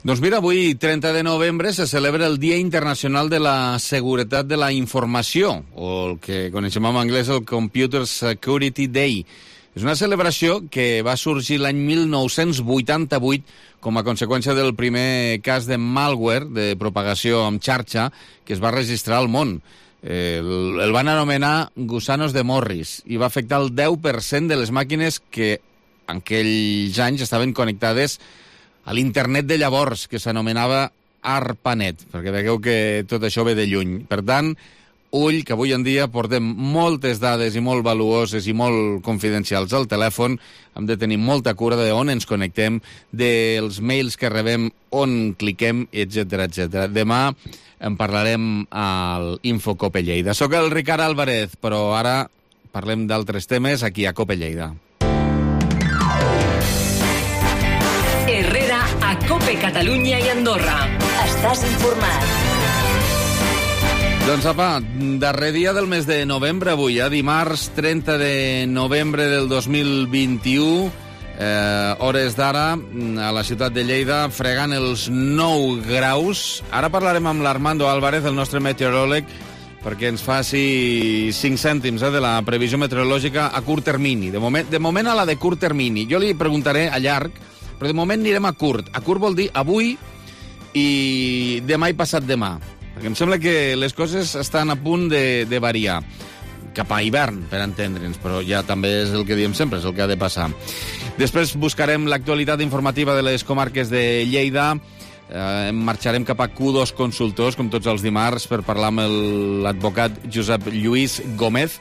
Doncs mira, avui, 30 de novembre, se celebra el Dia Internacional de la Seguretat de la Informació, o el que coneixem en anglès el Computer Security Day. És una celebració que va sorgir l'any 1988 com a conseqüència del primer cas de malware, de propagació en xarxa, que es va registrar al món. El van anomenar Gusanos de Morris i va afectar el 10% de les màquines que en aquells anys estaven connectades a l'internet de llavors, que s'anomenava ARPANET, perquè veieu que tot això ve de lluny. Per tant, ull, que avui en dia portem moltes dades i molt valuoses i molt confidencials al telèfon, hem de tenir molta cura d'on ens connectem, dels mails que rebem, on cliquem, etc etc. Demà en parlarem al Info Cope Lleida. Soc el Ricard Álvarez, però ara parlem d'altres temes aquí a Cope Lleida. Herrera a Cope Catalunya i Andorra. Estàs informat. Doncs apa, darrer dia del mes de novembre avui, dimarts 30 de novembre del 2021, hores d'ara, a la ciutat de Lleida, fregant els 9 graus. Ara parlarem amb l'Armando Álvarez, el nostre meteoròleg, perquè ens faci 5 cèntims de la previsió meteorològica a curt termini. De moment a la de curt termini. Jo li preguntaré a llarg, però de moment anirem a curt. A curt vol dir avui i demà i passat demà. Perquè em sembla que les coses estan a punt de variar. Cap a hivern, per entendre'ns, però ja també és el que diem sempre, és el que ha de passar. Després buscarem l'actualitat informativa de les comarques de Lleida. Marxarem cap a Q2 Consultors, com tots els dimarts, per parlar amb l'advocat Josep Lluís Gómez.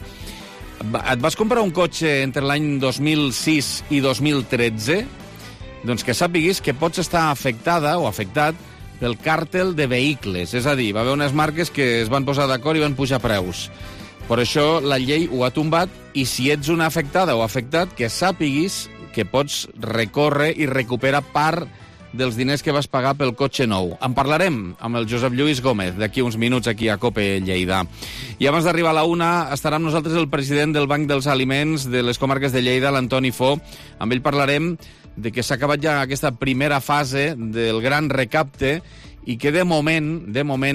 Et vas comprar un cotxe entre l'any 2006 i 2013? Doncs que sàpiguis que pots estar afectada o afectat pel càrtel de vehicles. És a dir, va haver unes marques que es van posar d'acord i van pujar preus. Per això la llei ho ha tombat i si ets una afectada o afectat, que sàpiguis que pots recórrer i recuperar part dels diners que vas pagar pel cotxe nou. En parlarem amb el Josep Lluís Gómez d'aquí uns minuts aquí a Cope Lleida. I abans d'arribar a la 1 estarà amb nosaltres el president del Banc dels Aliments de les comarques de Lleida, l'Antoni Fo. Amb ell parlarem de que s'ha acabat ja aquesta primera fase del gran recapte i que de moment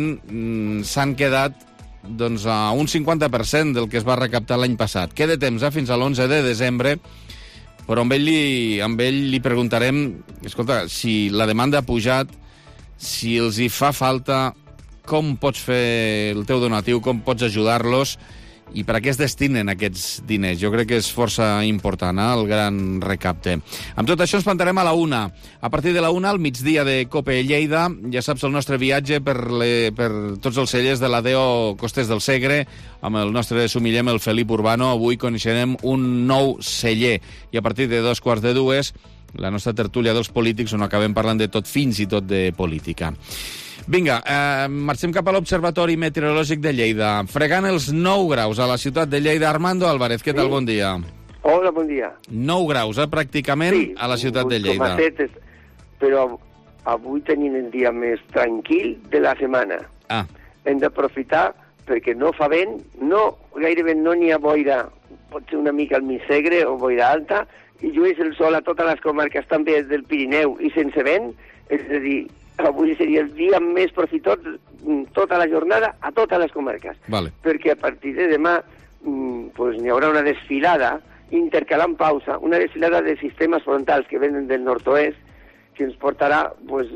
s'han quedat doncs, a un 50% del que es va recaptar l'any passat. Queda temps fins a l'11 de desembre, però amb ell li preguntarem, escolta, si la demanda ha pujat, si els hi fa falta, com pots fer el teu donatiu, com pots ajudar-los i per a què es destinen aquests diners. Jo crec que és força important, el gran recapte. Amb tot això ens plantarem a la 1. A partir de la 1, al migdia de Cope Lleida, ja saps el nostre viatge per tots els cellers de l'Adeo Costers del Segre, amb el nostre sumillem, el Felip Urbano. Avui coneixerem un nou celler. I a partir de 2:45, la nostra tertúlia dels polítics, on acabem parlant de tot, fins i tot de política. Vinga, marxem cap a l'Observatori Meteorològic de Lleida. Fregant els 9 graus a la ciutat de Lleida. Armando Álvarez, què tal? Bon dia. Hola, bon dia. 9 graus, pràcticament, a la ciutat de Lleida. Sí, però avui tenim el dia més tranquil de la setmana. Hem d'aprofitar perquè no fa vent, gairebé no n'hi ha boira, pot ser una mica al mig Segre o boira alta, i llueix el sol a totes les comarques també del Pirineu i sense vent, és a dir, avui seria el dia més profitós tota la jornada a totes les comarques. Vale. Perquè a partir de demà n'hi haurà una desfilada, intercalant pausa, una desfilada de sistemes frontals que venen del nord-oest, que ens portarà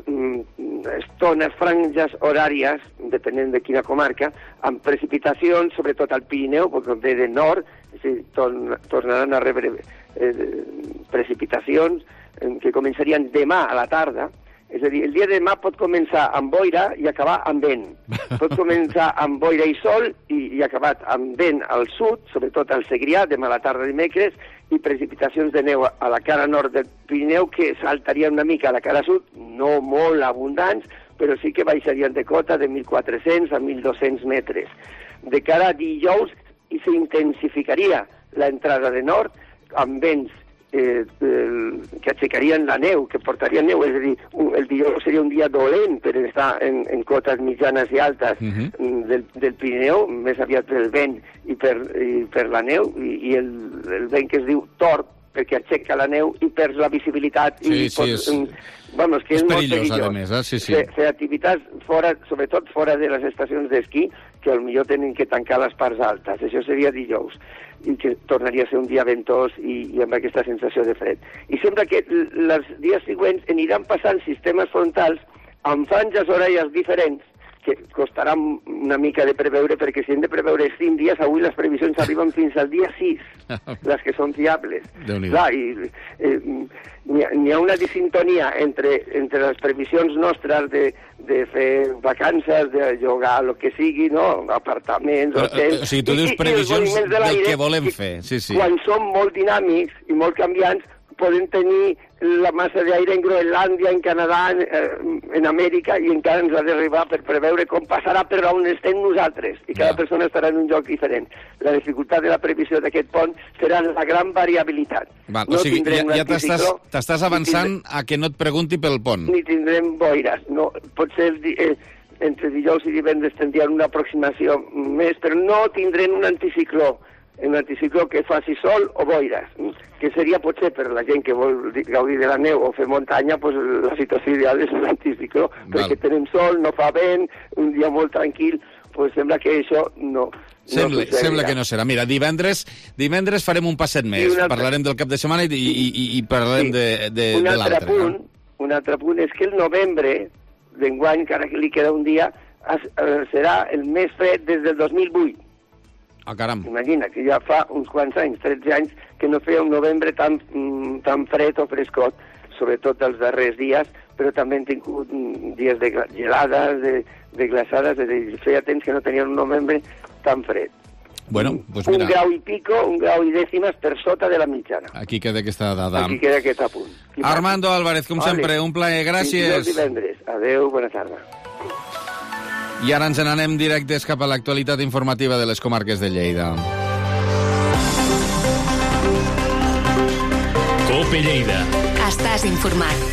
estones, franges horàries, depenent de quina comarca, amb precipitacions, sobretot al Pirineu, perquè ve de nord, tornaran a rebre precipitacions que començarien demà a la tarda. És a dir, el dia de demà pot començar amb boira i acabar amb vent. Pot començar amb boira i sol i acabar amb vent al sud, sobretot al Segrià, demà a la tarda dimecres, i precipitacions de neu a la cara nord del Pirineu que saltarien una mica a la cara sud, no molt abundants, però sí que baixarien de cota de 1.400 a 1.200 metres. De cara a dijous s'intensificaria l'entrada de nord amb vents que aixecarien la neu, que portarien neu, és a dir, el dijous seria un dia dolent per estar en cotes mitjanes i altes del Pirineu, més aviat pel vent i per la neu, i el vent que es diu tord perquè aixeca la neu i perds la visibilitat. Vamos, que és molt perillós, a més, sí. Fer activitats fora, sobretot fora de les estacions d'esquí, que potser tenen que tancar les parts altes. Això seria dijous, i que tornaria a ser un dia ventós i amb aquesta sensació de fred. I sembla que els dies següents aniran passant sistemes frontals amb franges horàries diferents, que costarà una mica de preveure, perquè si hem de preveure 5 dies, avui les previsions arriben fins al dia 6, les que són fiables. Clar, n'hi ha una disintonia entre les previsions nostres de fer vacances, de llogar el que sigui, no? Apartaments, hotels... O sigui, tu dius previsions del que volem fer. Quan són molt dinàmics i molt canviants, poden tenir la massa d'aire en Groenlàndia, en Canadà, en Amèrica, i encara ens ha d'arribar per preveure com passarà per on estem nosaltres, i cada persona estarà en un lloc diferent. La dificultat de la previsió d'aquest pont serà la gran variabilitat. O sigui, ja t'estàs avançant a que no et pregunti pel pont. Ni tindrem boires. No, potser entre dijous i divendres tindrien una aproximació més, però no tindrem un anticicló que faci sol o boires, que seria potser per la gent que vol gaudir de la neu o fer muntanya, pues la situació ideal és l'anticicló, perquè tenim sol, no fa vent, un dia molt tranquil, pues sembla que això no sembla que no serà. Mira, divendres farem un passet més, parlarem del cap de setmana i parlarem de l'altre. Un altre punt és que el novembre d'enguany, encara que li queda un dia, serà el més fred des del 2008. Ah, caram. Imagina, que ja fa uns quants anys, 13 anys, que no feia un novembre tan fred o frescot, sobretot els darrers dies, però també hem tingut dies de gelades, de glaçades, feia temps que no tenien un novembre tan fred. Bueno, pues mira. Un grau i pico, un grau i dècimes per sota de la mitjana. Aquí queda aquesta dada. Aquí queda aquest apunt. Armando Álvarez, com sempre, un plaer, gràcies. Fins divendres. Adéu, bona tarda. I ara ens n'anem directes cap a l'actualitat informativa de les comarques de Lleida. COPE Lleida. Estàs informat.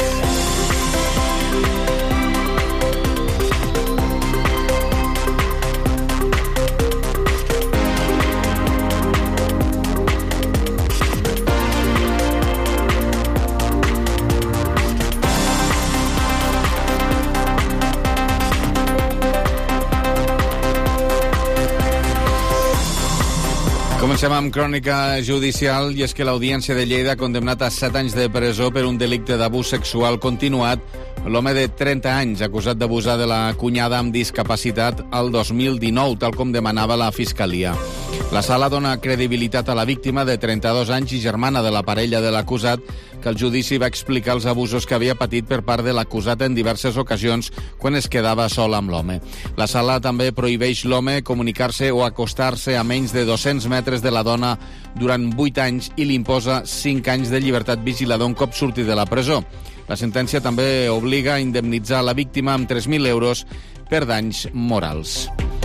Comencem amb crònica judicial, i és que l'Audiència de Lleida ha condemnat a 7 anys de presó per un delicte d'abús sexual continuat l'home de 30 anys acusat d'abusar de la cunyada amb discapacitat al 2019, tal com demanava la Fiscalia. La sala dona credibilitat a la víctima de 32 anys i germana de la parella de l'acusat, que el judici va explicar els abusos que havia patit per part de l'acusat en diverses ocasions quan es quedava sol amb l'home. La sala també prohibeix l'home comunicar-se o acostar-se a menys de 200 metres de la dona durant 8 anys i li imposa 5 anys de llibertat vigilada un cop surti de la presó. La sentència també obliga a indemnitzar la víctima amb 3.000 euros per danys morals.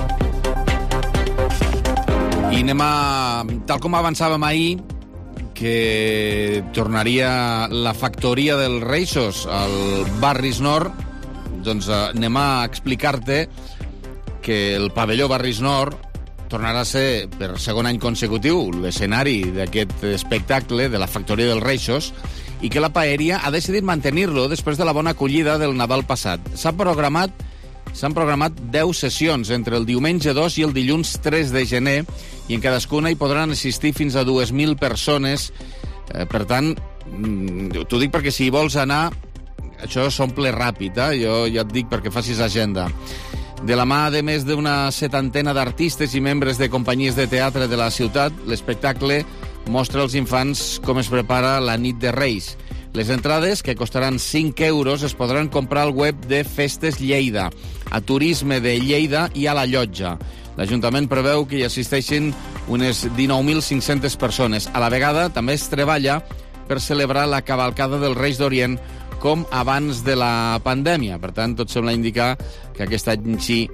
I anem tal com avançàvem ahir, que tornaria la factoria dels Reixos al Barris Nord, doncs anem a explicar-te que el pavelló Barris Nord tornarà a ser, per segon any consecutiu, l'escenari d'aquest espectacle de la factoria dels Reixos, i que la Paeria ha decidit mantenir-lo després de la bona acollida del Nadal passat. S'han programat 10 sessions entre el diumenge 2 i el dilluns 3 de gener, i en cadascuna hi podran assistir fins a 2.000 persones. Per tant, t'ho dic perquè si hi vols anar, això s'omple ràpid, jo ja et dic perquè facis agenda. De la mà de més d'una 70 d'artistes i membres de companyies de teatre de la ciutat, l'espectacle mostra als infants com es prepara la nit de Reis. Les entrades, que costaran 5 euros, es podran comprar al web de Festes Lleida, a Turisme de Lleida i a la Llotja. L'Ajuntament preveu que hi assisteixin unes 19.500 persones. A la vegada, també es treballa per celebrar la cavalcada dels Reis d'Orient com abans de la pandèmia. Per tant, tot sembla indicar que aquest any sí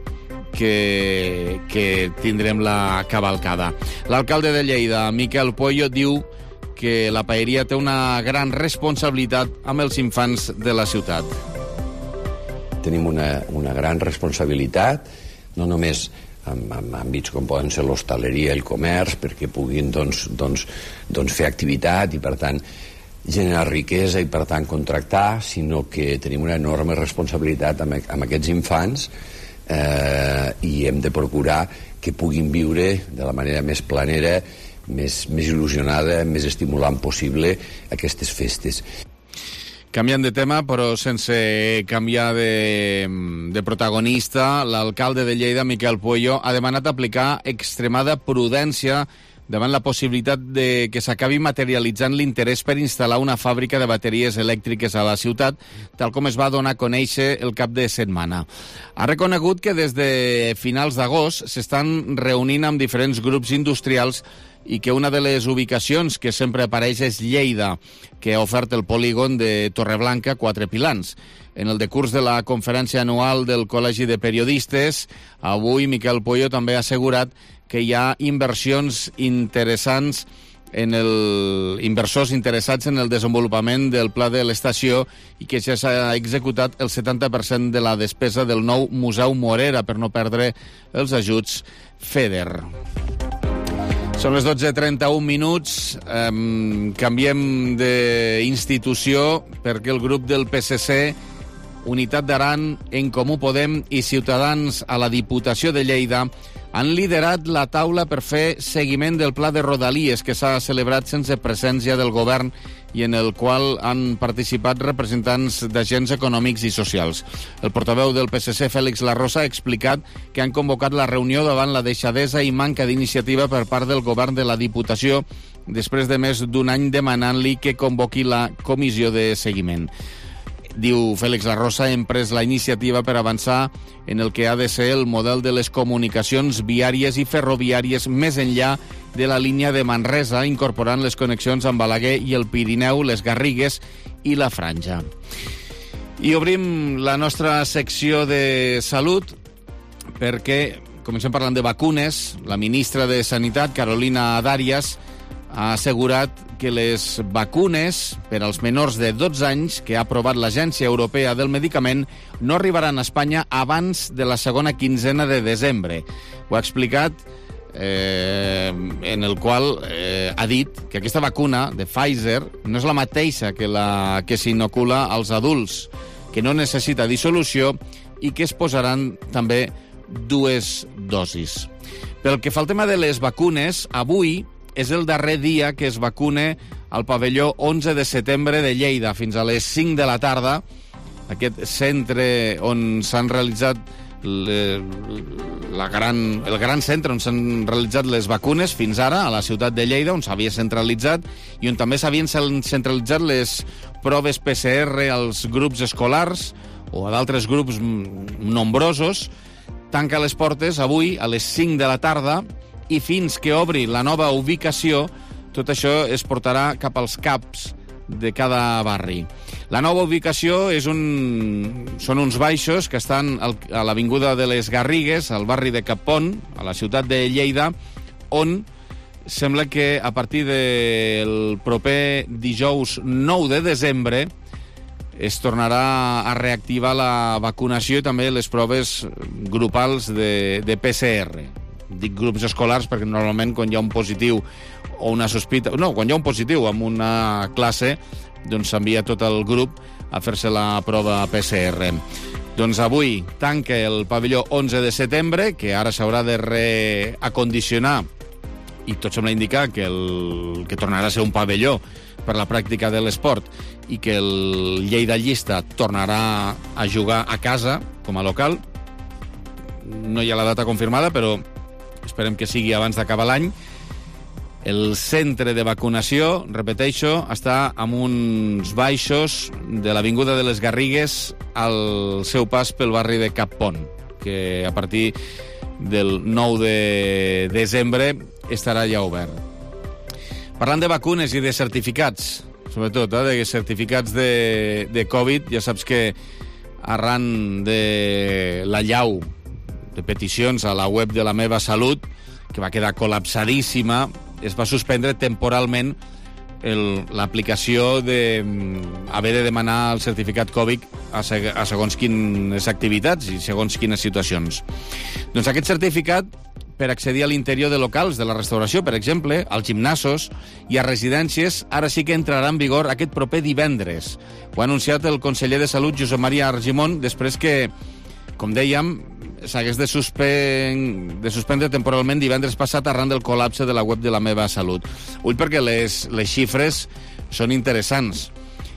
que tindrem la cavalcada. L'alcalde de Lleida, Miquel Pueyo, diu que la Paeria té una gran responsabilitat amb els infants de la ciutat. Tenim una gran responsabilitat, no només en àmbits com poden ser l'hostaleria i el comerç, perquè puguin fer activitat i, per tant, generar riquesa i, per tant, contractar, sinó que tenim una enorme responsabilitat amb aquests infants i hem de procurar que puguin viure de la manera més planera, més il·lusionada, més estimulant possible aquestes festes. Canviant de tema, però sense canviar de protagonista, l'alcalde de Lleida, Miquel Pueyo, ha demanat aplicar extremada prudència davant la possibilitat de que s'acabi materialitzant l'interès per instal·lar una fàbrica de bateries elèctriques a la ciutat, tal com es va donar a conèixer el cap de setmana. Ha reconegut que des de finals d'agost s'estan reunint amb diferents grups industrials i que una de les ubicacions que sempre apareix és Lleida, que ha ofert el polígon de Torreblanca, Quatre Pilans. En el decurs de la conferència anual del Col·legi de Periodistes, avui Miquel Pueyo també ha assegurat que hi ha inversors interessats en el desenvolupament del pla de l'estació i que ja s'ha executat el 70% de la despesa del nou Museu Morera per no perdre els ajuts FEDER. Són les 12:31 minuts. Canviem d'institució perquè el grup del PSC, Unitat d'Aran, En Comú Podem i Ciutadans a la Diputació de Lleida han liderat la taula per fer seguiment del pla de Rodalies que s'ha celebrat sense presència del govern i en el qual han participat representants d'agents econòmics i socials. El portaveu del PSC, Félix Larrosa, ha explicat que han convocat la reunió davant la deixadesa i manca d'iniciativa per part del govern de la Diputació després de més d'un any demanant-li que convoqui la comissió de seguiment. Diu Félix Larrosa, hem pres la iniciativa per avançar en el que ha de ser el model de les comunicacions viàries i ferroviàries més enllà de la línia de Manresa, incorporant les connexions amb Balaguer i el Pirineu, les Garrigues i la Franja. I obrim la nostra secció de salut perquè comencem parlant de vacunes. La ministra de Sanitat, Carolina Darias, ha assegurat que les vacunes per als menors de 12 anys que ha aprovat l'Agència Europea del Medicament no arribaran a Espanya abans de la segona quinzena de desembre. Ho ha explicat en el qual ha dit que aquesta vacuna de Pfizer no és la mateixa que la que s'inocula als adults, que no necessita dissolució i que es posaran també 2 dosis. Pel que fa al tema de les vacunes, avui és el darrer dia que es vacune al pavelló 11 de setembre de Lleida, fins a les 5 de la tarda, aquest centre on s'han realitzat el gran centre on s'han realitzat les vacunes fins ara, a la ciutat de Lleida, on s'havia centralitzat i on també s'havien centralitzat les proves PCR als grups escolars o a d'altres grups nombrosos. Tanca les portes avui a les 5 de la tarda i fins que obri la nova ubicació, tot això es portarà cap als CAPs de cada barri. La nova ubicació són uns baixos que estan a l'avinguda de les Garrigues, al barri de Cappont, a la ciutat de Lleida, on sembla que a partir del proper dijous 9 de desembre es tornarà a reactivar la vacunació i també les proves grupals de PCR. Dic grups escolars perquè normalment quan hi ha un positiu o una sospita... No, quan hi ha un positiu en una classe, doncs s'envia tot el grup a fer-se la prova PCR. Doncs avui tanca el pavelló 11 de setembre, que ara s'haurà de reacondicionar i tot sembla indicar que tornarà a ser un pavelló per la pràctica de l'esport i que el Lleida Llista tornarà a jugar a casa com a local. No hi ha la data confirmada, però esperem que sigui abans d'acabar l'any. El centre de vacunació, repeteixo, està amb uns baixos de l'avinguda de les Garrigues al seu pas pel barri de Cappont, que a partir del 9 de desembre estarà ja obert. Parlant de vacunes i de certificats, sobretot de certificats de Covid, ja saps que arran de l'allau de peticions a la web de La Meva Salut, que va quedar col·lapsadíssima, es va suspendre temporalment l'aplicació d'haver de demanar el certificat Covid a segons quines activitats i segons quines situacions. Doncs aquest certificat, per accedir a l'interior de locals de la restauració, per exemple, als gimnasos i a residències, ara sí que entrarà en vigor aquest proper divendres. Ho ha anunciat el conseller de Salut, Josep Maria Argimon, després que, com dèiem, s'hagués de suspendre temporalment divendres passat arran del col·lapse de la web de La Meva Salut. Ull, perquè les xifres són interessants.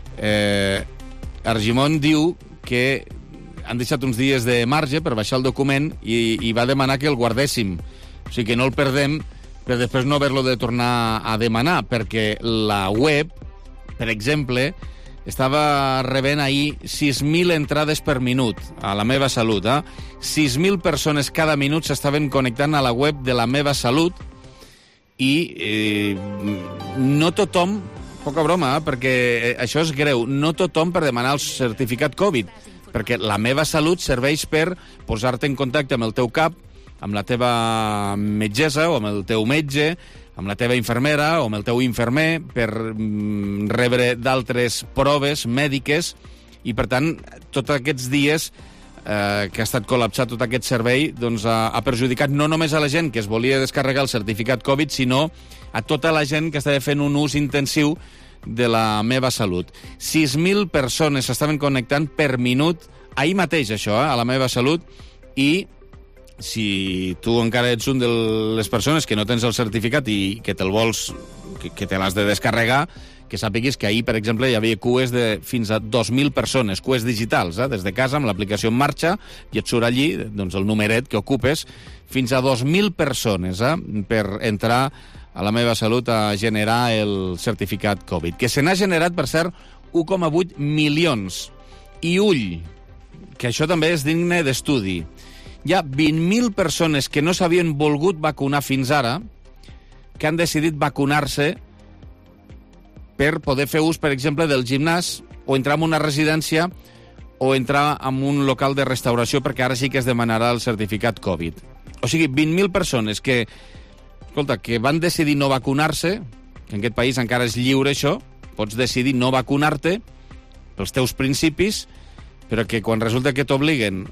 Argimon diu que han deixat uns dies de marge per baixar el document i va demanar que el guardéssim. O sigui, que no el perdem per després no haver-lo de tornar a demanar, perquè la web, per exemple, estava rebent ahir 6.000 entrades per minut a La Meva Salut. 6.000 persones cada minut s'estaven connectant a la web de La Meva Salut i no tothom, poca broma, perquè això és greu, no tothom per demanar el certificat Covid, perquè La Meva Salut serveix per posar-te en contacte amb el teu CAP, amb la teva metgessa o amb el teu metge, amb la teva infermera o amb el teu infermer, per rebre d'altres proves mèdiques, i per tant, tots aquests dies que ha estat col·lapsat tot aquest servei, doncs ha perjudicat no només a la gent que es volia descarregar el certificat Covid, sinó a tota la gent que estava fent un ús intensiu de La Meva Salut. 6.000 persones s'estaven connectant per minut, ahir mateix això, a La Meva Salut, i si tu encara ets un de les persones que no tens el certificat i que te'l vols, que te l'has de descarregar, que sàpiguis que ahir, per exemple, hi havia cues de fins a 2.000 persones, cues digitals, des de casa, amb l'aplicació en marxa, i et surt allí doncs, el numeret que ocupes, fins a 2.000 persones per entrar a La Meva Salut a generar el certificat Covid, que se n'ha generat, per cert, 1,8 milions. I ull, que això també és digne d'estudi. Hi ha 20.000 persones que no s'havien volgut vacunar fins ara, que han decidit vacunar-se per poder fer ús, per exemple, del gimnàs, o entrar en una residència, o entrar en un local de restauració, perquè ara sí que es demanarà el certificat Covid. O sigui, 20.000 persones que, escolta, que van decidir no vacunar-se, que en aquest país encara és lliure això, pots decidir no vacunar-te pels teus principis, però que quan resulta que t'obliguen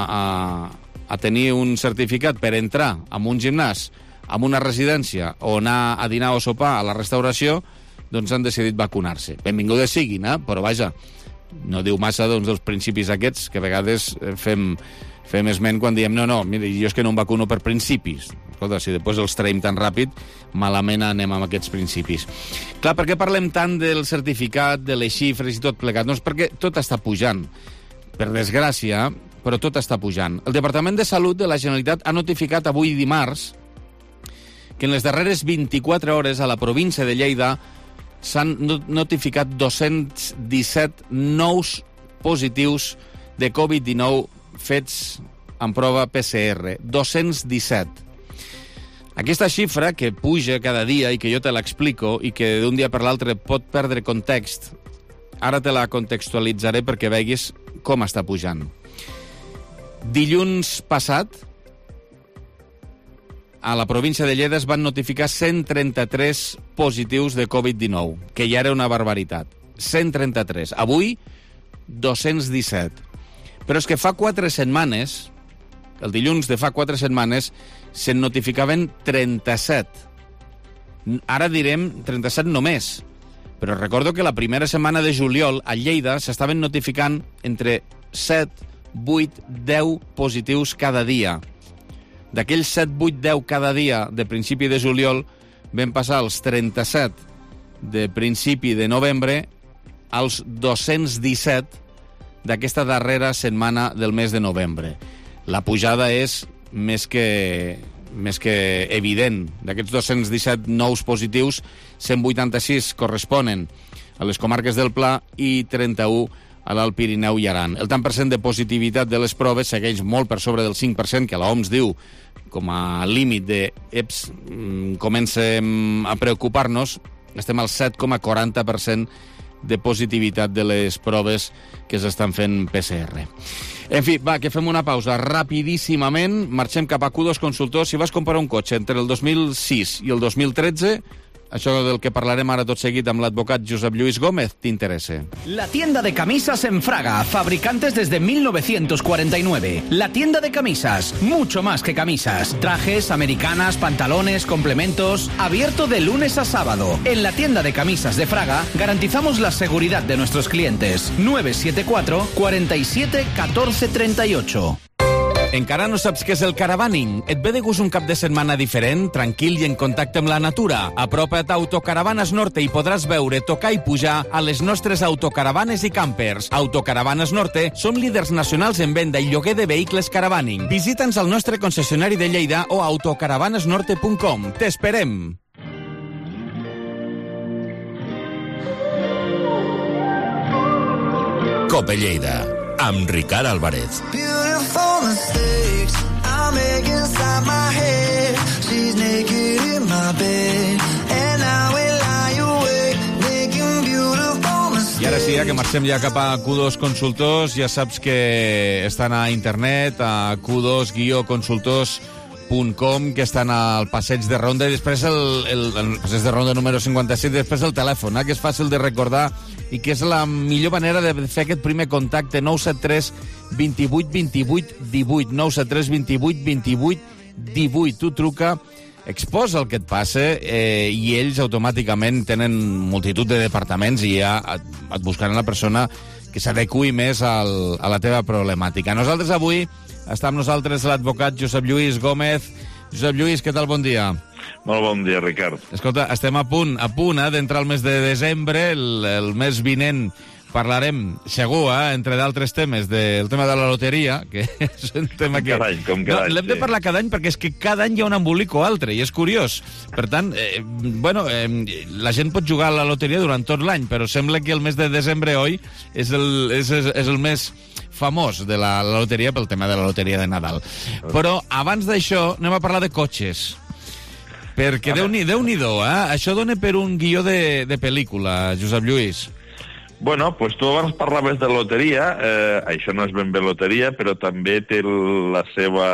a tenir un certificat per entrar en un gimnàs, en una residència, o anar a dinar o sopar a la restauració, doncs han decidit vacunar-se. Benvingudes siguin, però vaja, no diu massa doncs, dels principis aquests, que a vegades fem esment quan diem no, mira, jo és que no em vacuno per principis. Escolta, si després els traiem tan ràpid, malament anem amb aquests principis. Clar, per què parlem tant del certificat, de les xifres i tot plegat? Doncs perquè tot està pujant. Per desgràcia, però tot està pujant. El Departament de Salut de la Generalitat ha notificat avui dimarts que en les darreres 24 hores a la província de Lleida s'han notificat 217 nous positius de Covid-19 fets en prova PCR. 217. Aquesta xifra, que puja cada dia i que jo te l'explico i que d'un dia per l'altre pot perdre context, ara te la contextualitzaré perquè veguis com està pujant. Dilluns passat, a la província de Lleida es van notificar 133 positius de Covid-19, que ja era una barbaritat. 133. Avui, 217. Però és que fa 4 setmanes, el dilluns de fa 4 setmanes, se'n notificaven 37. Ara direm 37 només. Però recordo que la primera setmana de juliol a Lleida s'estaven notificant entre 7, 8, 10 positius cada dia. D'aquells 7, 8, 10 cada dia de principi de juliol vam passar als 37 de principi de novembre als 217 d'aquesta darrera setmana del mes de novembre. La pujada és més que evident. D'aquests 217 nous positius, 186 corresponen a les comarques del Pla i 31 a l'Alt Pirineu i Aran. El tant per cent de positivitat de les proves segueix molt per sobre del 5%, que l'OMS diu com a límit de comencem a preocupar-nos. Estem al 7,40% de positivitat de les proves que s'estan fent PCR. En fi, va, que fem una pausa rapidíssimament. Marxem cap a Q2 Consultors. Si vas comprar un cotxe entre el 2006 i el 2013, això del que parlarem ara tot seguit amb l'advocat Josep Lluís Gómez t'interessa. La tienda de camisas en Fraga, fabricantes desde 1949. La tienda de camisas, mucho más que camisas. Trajes, americanas, pantalones, complementos. Abierto de lunes a sábado. En la tienda de camisas de Fraga garantizamos la seguridad de nuestros clientes. 974 47 14 38. Encara no saps què és el caravaning? Et ve de gust un cap de setmana diferent, tranquil i en contacte amb la natura? Apropa't a Autocaravanes Norte i podràs veure, tocar i pujar a les nostres autocaravanes i campers. Autocaravanes Norte som líders nacionals en venda i lloguer de vehicles caravaning. Visita'ns al nostre concessionari de Lleida o autocaravanesnorte.com. T'esperem! Cope Lleida, amb Ricard Álvarez. I ara sí, que marxem ja cap a Q2 Consultors. Ja saps que estan a internet, a q2-consultors.com, que estan al Passeig de Ronda, i després el Passeig de Ronda número 57, després el telèfon, que és fàcil de recordar i que és la millor manera de fer aquest primer contacte. 973 28 28 18, 973 28 28 18. Tu truca, exposa el que et passa i ells automàticament tenen multitud de departaments i ja et buscaran la persona que s'adequi més a la teva problemàtica. Nosaltres avui està amb nosaltres l'advocat Josep Lluís Gómez. Josep Lluís, què tal? Bon dia. Molt bon dia, Ricard. Escolta, estem a punt d'entrar al mes de desembre. El mes vinent parlarem, segur, entre d'altres temes, del tema de la loteria, que és un tema que... Com cada any, l'hem de parlar cada any perquè és que cada any hi ha un embolic o altre, i és curiós. Per tant, la gent pot jugar a la loteria durant tot l'any, però sembla que el mes de desembre, oi, és el mes famós de la loteria pel tema de la loteria de Nadal. Però abans d'això anem a parlar de cotxes. Perquè Déu-n'hi-do, això dona per un guió de pel·lícula, Josep Lluís. Bueno, pues tu abans parlaves de loteria, això no és ben bé loteria, però també té els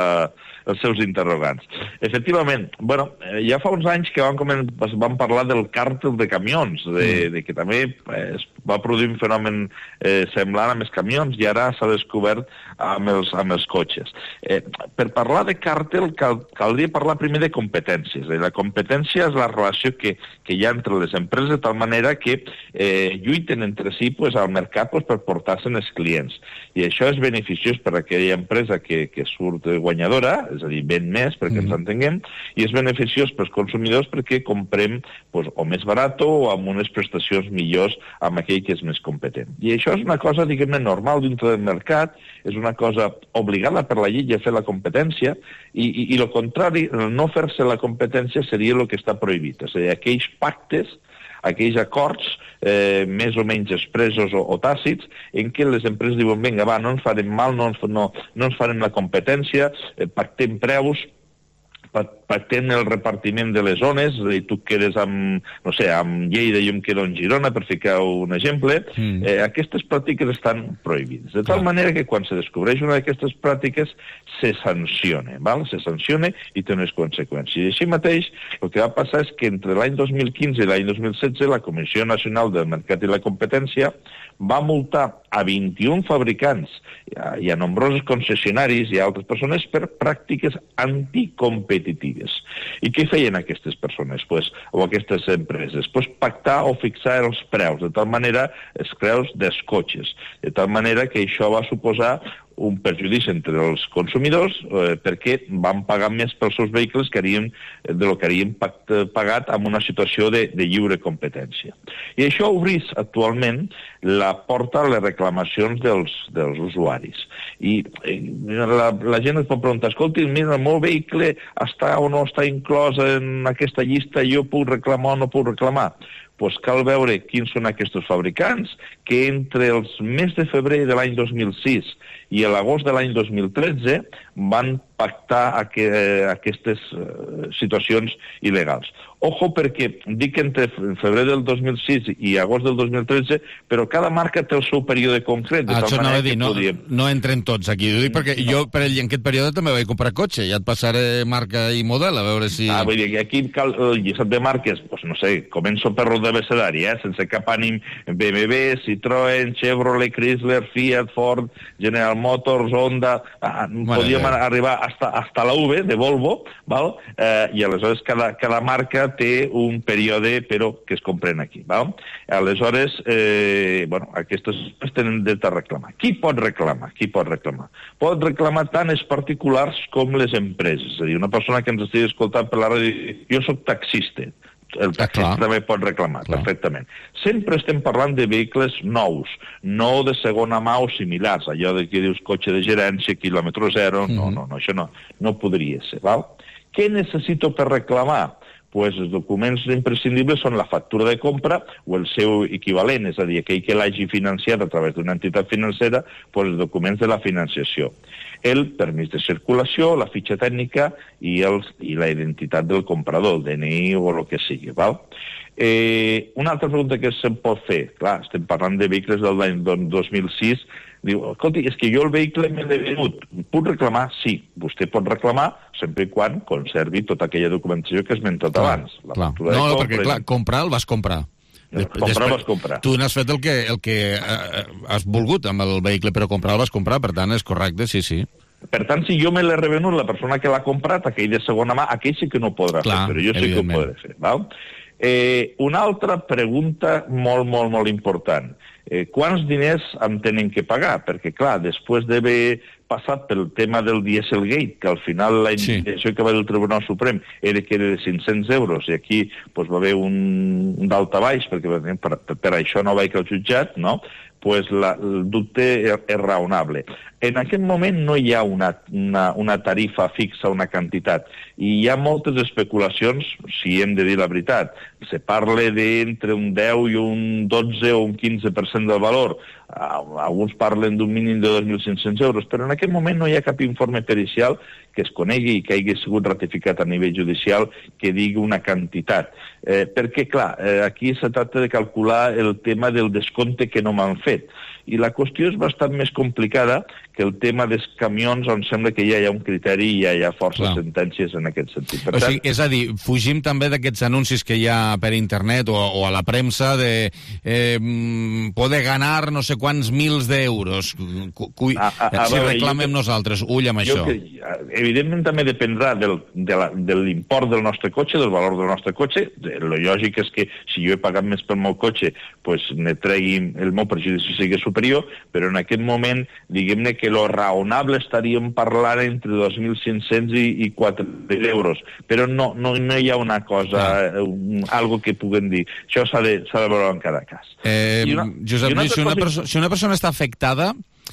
seus interrogants. Efectivament, bueno, ja fa uns anys que vam parlar del càrtel de camions, de que també es va produir un fenomen semblant amb els camions, i ara s'ha descobert amb els cotxes. Per parlar de càrtel caldria parlar primer de competències. La competència és la relació que hi ha entre les empreses, de tal manera que lluiten entre si al mercat per portar-se'n els clients. I això és beneficiós per a aquella empresa que surt guanyadora, és a dir, ven més, perquè ens entenguem, i és beneficiós pels consumidors perquè comprem o més barat o amb unes prestacions millors amb aquell que és més competent. I això és una cosa, diguem-ne, normal dintre del mercat, és una cosa obligada per la llei a fer la competència, i el contrari, no fer-se la competència seria el que està prohibit. És a dir, aquells pactes, aquells acords més o menys expressos o tàcits en què les empreses diuen, vinga, va, no ens farem mal, no ens farem la competència, pactem preus, pactem el repartiment de les zones, i tu quedes amb Lleida i jo em quedo amb Girona, per ficar un exemple. Aquestes pràctiques estan prohibides. De tal manera que quan se descobreix una d'aquestes pràctiques se sanciona, se sanciona i té unes conseqüències. I així mateix, el que va passar és que entre l'any 2015 i l'any 2016 la Comissió Nacional del Mercat i la Competència va multar a 21 fabricants i a nombrosos concessionaris i a altres persones per pràctiques anticompetitives. I què feien aquestes persones o aquestes empreses? Pactar o fixar els preus, de tal manera, els preus dels cotxes, de tal manera que això va suposar un perjudici entre els consumidors perquè van pagar més pels seus vehicles que havien pagat en una situació de lliure competència. I això obrís actualment la porta a les reclamacions dels usuaris. I la gent es pot preguntar, escolti, mira, el meu vehicle està o no està inclòs en aquesta llista, jo puc reclamar o no puc reclamar? Doncs cal veure quins són aquests fabricants, que entre els mes de febrer de l'any 2006 i l'agost de l'any 2013 van pactar aquestes situacions il·legals. Ojo, perquè dic entre febrer del 2006 i agost del 2013, però cada marca té el seu període concret. Això anava a dir, no entren tots aquí. Ho dic perquè jo en aquest període també vaig comprar cotxe, ja et passaré marca i model, a veure si... Vull dir que aquí cal el llistat de marques, doncs no sé, començo per lo de abecedari, sense cap ànim, BMW, Citroën, Chevrolet, Chrysler, Fiat, Ford, General Motors, Honda... Podíem arribar hasta la V de Volvo, val? I aleshores cada marca té un període, però que es comprèn aquí. Val? Aleshores, aquestes tenen dret a reclamar. Qui pot reclamar? Pot reclamar tant els particulars com les empreses. És a dir, una persona que ens estigui escoltant per la ràdio, jo soc taxista, el taxista també pot reclamar, perfectament. Sempre estem parlant de vehicles nous, no de segona mà o similars, allò de que dius cotxe de gerència, quilòmetre zero, no, això no podria ser, val? Què necessito per reclamar? Pues els documents imprescindibles són la factura de compra o el seu equivalent, és a dir, aquell que l'hagi financiat a través d'una entitat financera, pues els documents de la financiació. El permís de circulació, la fitxa tècnica i la identitat del comprador, el DNI o el que sigui, val? Una altra pregunta que se'm pot fer, clar, estem parlant de vehicles de l'any 2006, diu, escolti, és que jo el vehicle me l'he venut, puc reclamar? Sí, vostè pot reclamar sempre i quan conservi tota aquella documentació que he esmentat abans. Perquè, clar, comprar el vas comprar. Vas comprar. Tu n'has fet el que has volgut amb el vehicle, però comprar el vas comprar, per tant, és correcte, sí. Per tant, si jo me l'he revenut, la persona que l'ha comprat, aquell de segona mà, aquell sí que no podrà fer, però jo sí que ho podré fer. Val? Una altra pregunta molt important. Quants diners em tenen que pagar? Perquè, clar, després d'haver passat pel tema del Dieselgate, que al final la indicació que va del Tribunal Suprem era que era de 500 euros, i aquí va haver un daltabaix, perquè per això no vaig al jutjat, no? Pues el dubte és raonable. En aquest moment no hi ha una tarifa fixa, una quantitat, i hi ha moltes especulacions, si hem de dir la veritat. Se parla d'entre un 10 i un 12 o un 15% del valor. Alguns parlen d'un mínim de 2.500 euros, però en aquest moment no hi ha cap informe pericial que es conegui i que hagi sigut ratificat a nivell judicial que digui una quantitat. Perquè, clar, aquí se tracta de calcular el tema del descompte que no m'han fet. I la qüestió és bastant més complicada que el tema dels camions, on sembla que ja hi ha un criteri i ja hi ha forces sentències en aquest sentit. O sigui, és a dir, fugim també d'aquests anuncis que hi ha per internet o a la premsa de poder ganar no sé quants mils d'euros si reclamem nosaltres. Ull amb això. Evidentment també dependrà de l'import del nostre cotxe, del valor del nostre cotxe. Lo lògic és que si jo he pagat més pel meu cotxe, pues ne tregui el meu perjudici sigui superior, però en aquest moment, diguem-ne que lo raonable estaríem parlant entre 2.500 i 4.000 euros, però no hi ha una cosa, algo que puguem dir. Això s'ha de veure en cada cas. Josep Lluís, si una persona està afectada,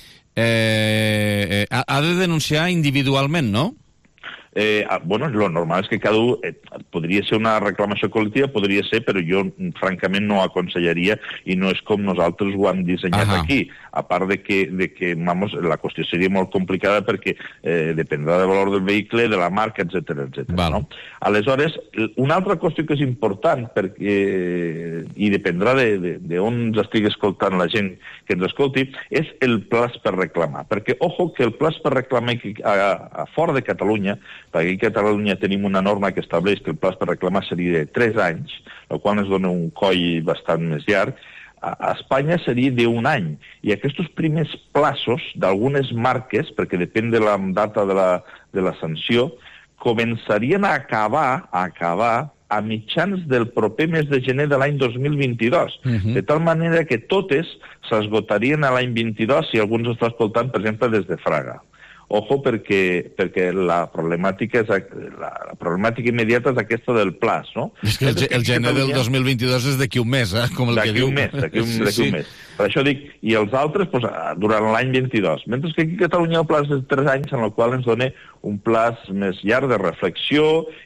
ha de denunciar individualment, no? Lo normal és que cada un podria ser una reclamació col·lectiva, podria ser, però jo francament no aconsellaria i no és com nosaltres ho hem dissenyat aquí, a part de que la qüestió seria molt complicada perquè dependrà del valor del vehicle, de la marca, etc. No? Aleshores, una altra qüestió que és important i dependrà d'on ens estigui escoltant la gent que ens escolti, és el plaç per reclamar, perquè ojo que el plaç per reclamar a fora de Catalunya, perquè aquí a Catalunya tenim una norma que estableix que el plaç per reclamar seria de 3 anys, el qual ens dona un coll bastant més llarg. A Espanya seria d'un any. I aquests primers plaços d'algunes marques, perquè depèn de la data de la sanció, començarien a acabar a mitjans del proper mes de gener de l'any 2022. De tal manera que totes s'esgotarien a l'any 22 si algú ens està escoltant, per exemple, des de Fraga. Ojo, perquè la problemàtica immediata és aquesta del plaç, no? És que el gener del 2022 és d'aquí un mes, com el que diu. D'aquí un mes. Per això dic, i els altres durant l'any 22. Mentre que aquí a Catalunya el plaç és 3 anys, en el qual ens dona un plaç més llarg de reflexió i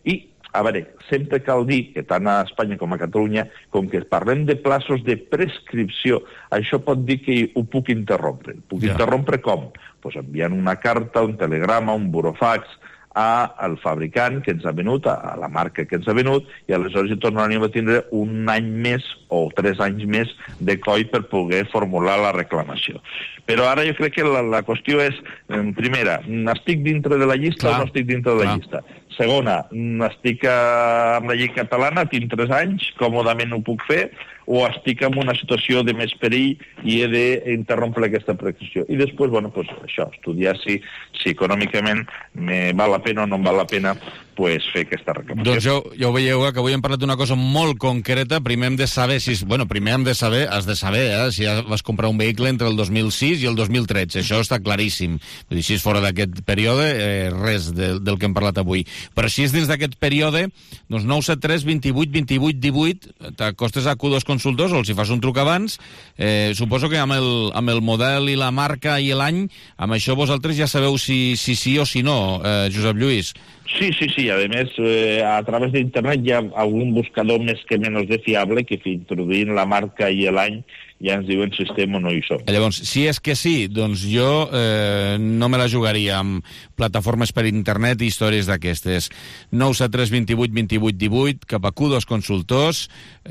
a veure, sempre cal dir que tant a Espanya com a Catalunya, com que parlem de plaços de prescripció, això pot dir que ho puc interrompre. Puc interrompre com? Pues enviant una carta, un telegrama, un burofax al fabricant que ens ha venut, a la marca que ens ha venut, i aleshores tornaríem a tindre un any més o 3 anys més de coi per poder formular la reclamació. Però ara jo crec que la qüestió és, primera, estic dintre de la llista o no estic dintre de la llista? Segona, estic amb la llei catalana, tinc 3 anys, còmodament ho puc fer, o estic en una situació de més perill i he d'interrompre aquesta prescripció. I després, bueno, pues això, estudiar si econòmicament me val la pena o no em val la pena pues, fer aquesta reclamació. Doncs ja ho veieu, que avui hem parlat d'una cosa molt concreta. Primer hem de saber si... Bueno, primer hem de saber, has de saber, si ja vas comprar un vehicle entre el 2006 i el 2013. Això està claríssim. Vull dir, si és fora d'aquest període, res del que hem parlat avui. Però si és dins d'aquest període, doncs 973 28 28 18, t'acostes a Q2 Consultors o els hi fas un truc abans. Suposo que amb el model i la marca i l'any, amb això vosaltres ja sabeu si sí o si no, Josep Lluís. Sí. A més, a través d'internet hi ha algun buscador més que menys de fiable que introduint la marca i l'any ja ens diuen si estem o no hi som. Llavors, si és que sí, doncs jo no me la jugaria amb plataformes per internet i històries d'aquestes. 973 28 28 18 cap a Q2 Consultors,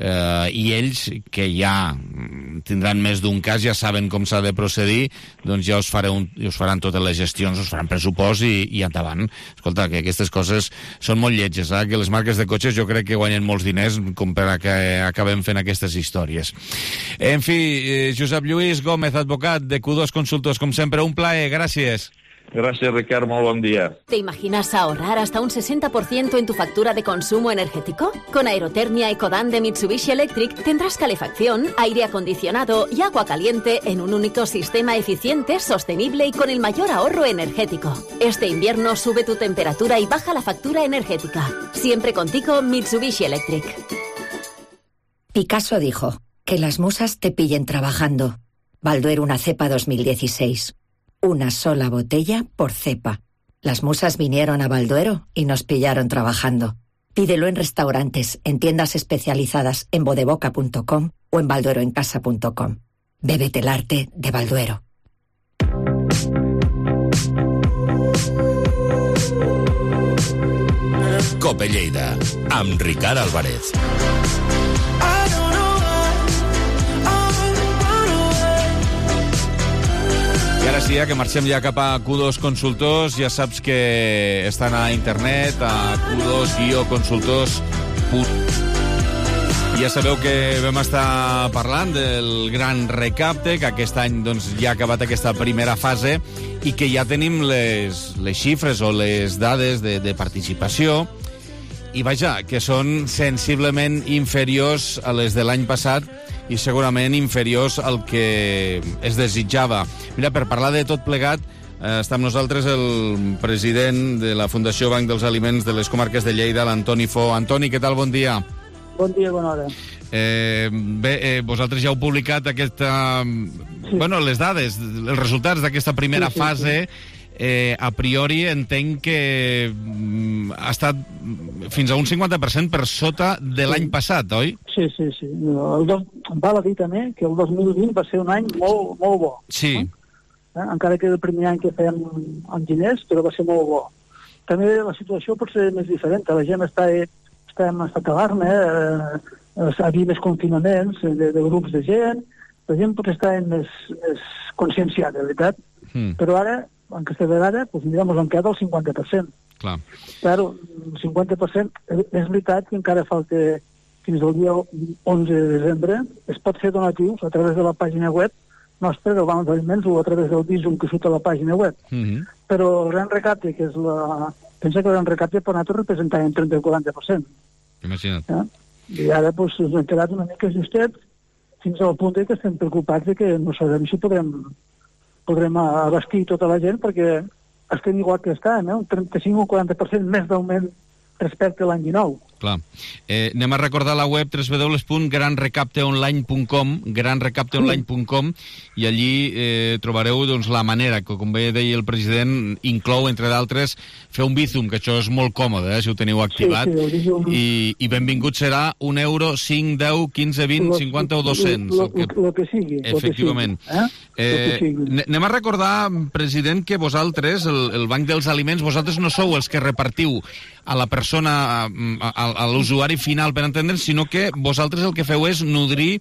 i ells, que ja tindran més d'un cas, ja saben com s'ha de procedir, doncs ja us faran totes les gestions, us faran pressupost i endavant. Escolta, que aquestes coses són molt lletges, que les marques de cotxes jo crec que guanyen molts diners com per a que acabem fent aquestes històries. En fi, Josep Lluís Gómez, advocat de Q2 Consultors, com sempre, un plaer, gràcies. Gracias, Ricard, muy buen día. ¿Te imaginas ahorrar hasta un 60% en tu factura de consumo energético? Con Aerotermia Ecodan de Mitsubishi Electric tendrás calefacción, aire acondicionado y agua caliente en un único sistema eficiente, sostenible y con el mayor ahorro energético. Este invierno sube tu temperatura y baja la factura energética. Siempre contigo, Mitsubishi Electric. Picasso dijo: que las musas te pillen trabajando. Balduero una cepa 2016. Una sola botella por cepa. Las musas vinieron a Balduero y nos pillaron trabajando. Pídelo en restaurantes, en tiendas especializadas, en bodeboca.com o en baldueroencasa.com. Bébete el arte de Balduero. Cope Lleida, amb Ricard Álvarez. I ara sí, que marxem ja cap a Q2 Consultors. Ja saps que estan a internet, a Q2-consultors. Ja sabeu que vam estar parlant del gran recapte, que aquest any doncs, ja ha acabat aquesta primera fase i que ja tenim les xifres o les dades de participació, i vaja, que són sensiblement inferiors a les de l'any passat i segurament inferiors al que es desitjava. Mira, per parlar de tot plegat, està amb nosaltres el president de la Fundació Banc dels Aliments de les Comarques de Lleida, l'Antoni Fo. Antoni, què tal? Bon dia. Bon dia, bona hora. Vosaltres ja heu publicat bueno, les dades, els resultats d'aquesta primera fase. A priori entenc que ha estat fins a un 50% per sota de l'any passat, oi? Sí. Val a dir també que el 2020 va ser un any molt bo. Sí. Encara que el primer any que fèiem amb diners, però va ser molt bo. També la situació pot ser més diferent. La gent està en estat d'alarma, havia més confinaments de grups de gent, la gent pot estar més conscienciada, de veritat. Però ara, en aquesta vegada, mirem, ens han quedat el 50%. Clar. Claro, el 50% és veritat que encara falta fins al dia 11 de desembre. Es pot fer donatius a través de la pàgina web nostra del Banc d'Aliments o a través del Bizum que surt a la pàgina web. Però el gran recapte, que és pensa que el gran recapte per nosaltres representa entre el 30 i el 40%. Imagina't. I ara ens hem quedat una mica justet fins al punt que estem preocupats que no sabem si podrem abastir tota la gent, perquè estem igual que estem, un 35 o 40% més d'augment respecte a l'any 19. Clar. Anem a recordar la web www.granrecapteonline.com i allí trobareu doncs, la manera que, com bé deia el president, inclou, entre d'altres, fer un Bizum, que això és molt còmode, si ho teniu activat, i benvingut serà €1, 5, 10, 15, 20, 50 o 200. El que sigui. Efectivament. Anem a recordar, president, que vosaltres, el Banc dels Aliments, vosaltres no sou els que repartiu a la persona, a l'usuari final, per entendre'ns, sinó que vosaltres el que feu és nodrir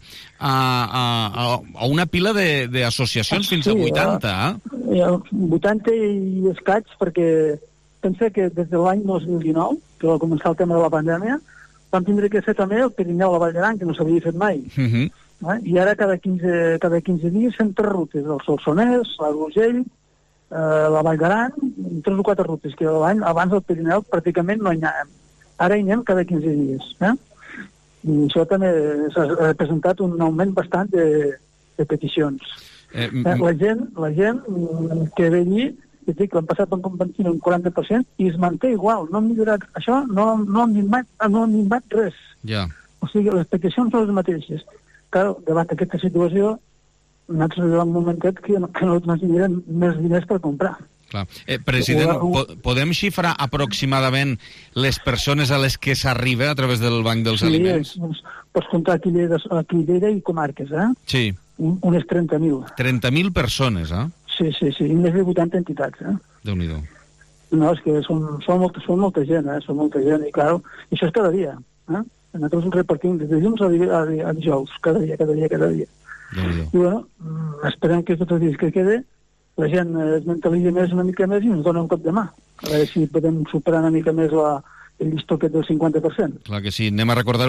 a una pila d'associacions, fins a 80. 80 i escaig, perquè pensa que des de l'any 2019, que va començar el tema de la pandèmia, vam tindre que fer també el Pirineu a la Vall d'Aran, que no s'havia fet mai. I ara cada 15 dies fem 3 rutes, el Solsonès, la Urgell, la Vall d'Aran, 3 o 4 rutes, que abans del Pirineu pràcticament no hi anàvem. Ara hi anem cada 15 dies. I això també s'ha presentat un augment bastant de peticions. La gent que ve allí, l'han passat un 40% i es manté igual, no han millorat això, no han minvat res. O sigui, les peticions són les mateixes. Clar, davant d'aquesta situació, nosaltres arribem un momentet que no tindrem més diners per comprar. Clar. President, podem xifrar aproximadament les persones a les que s'arriba a través del Banc dels Aliments? Sí, pots comptar aquí Lleida i comarques, Sí. Unes 30.000. 30.000 persones, Sí, i més de 80 entitats, Déu-n'hi-do. No, és que són molta gent, i clar, això és cada dia, Nosaltres ho repartim des de dilluns a dijous, cada dia. I bueno, esperem que tots els dies que quede la gent es mentalitzi una mica més i ens dona un cop de mà. A veure si podem superar una mica més el llistó aquest del 50%. Clar que sí. Anem a recordar-ho,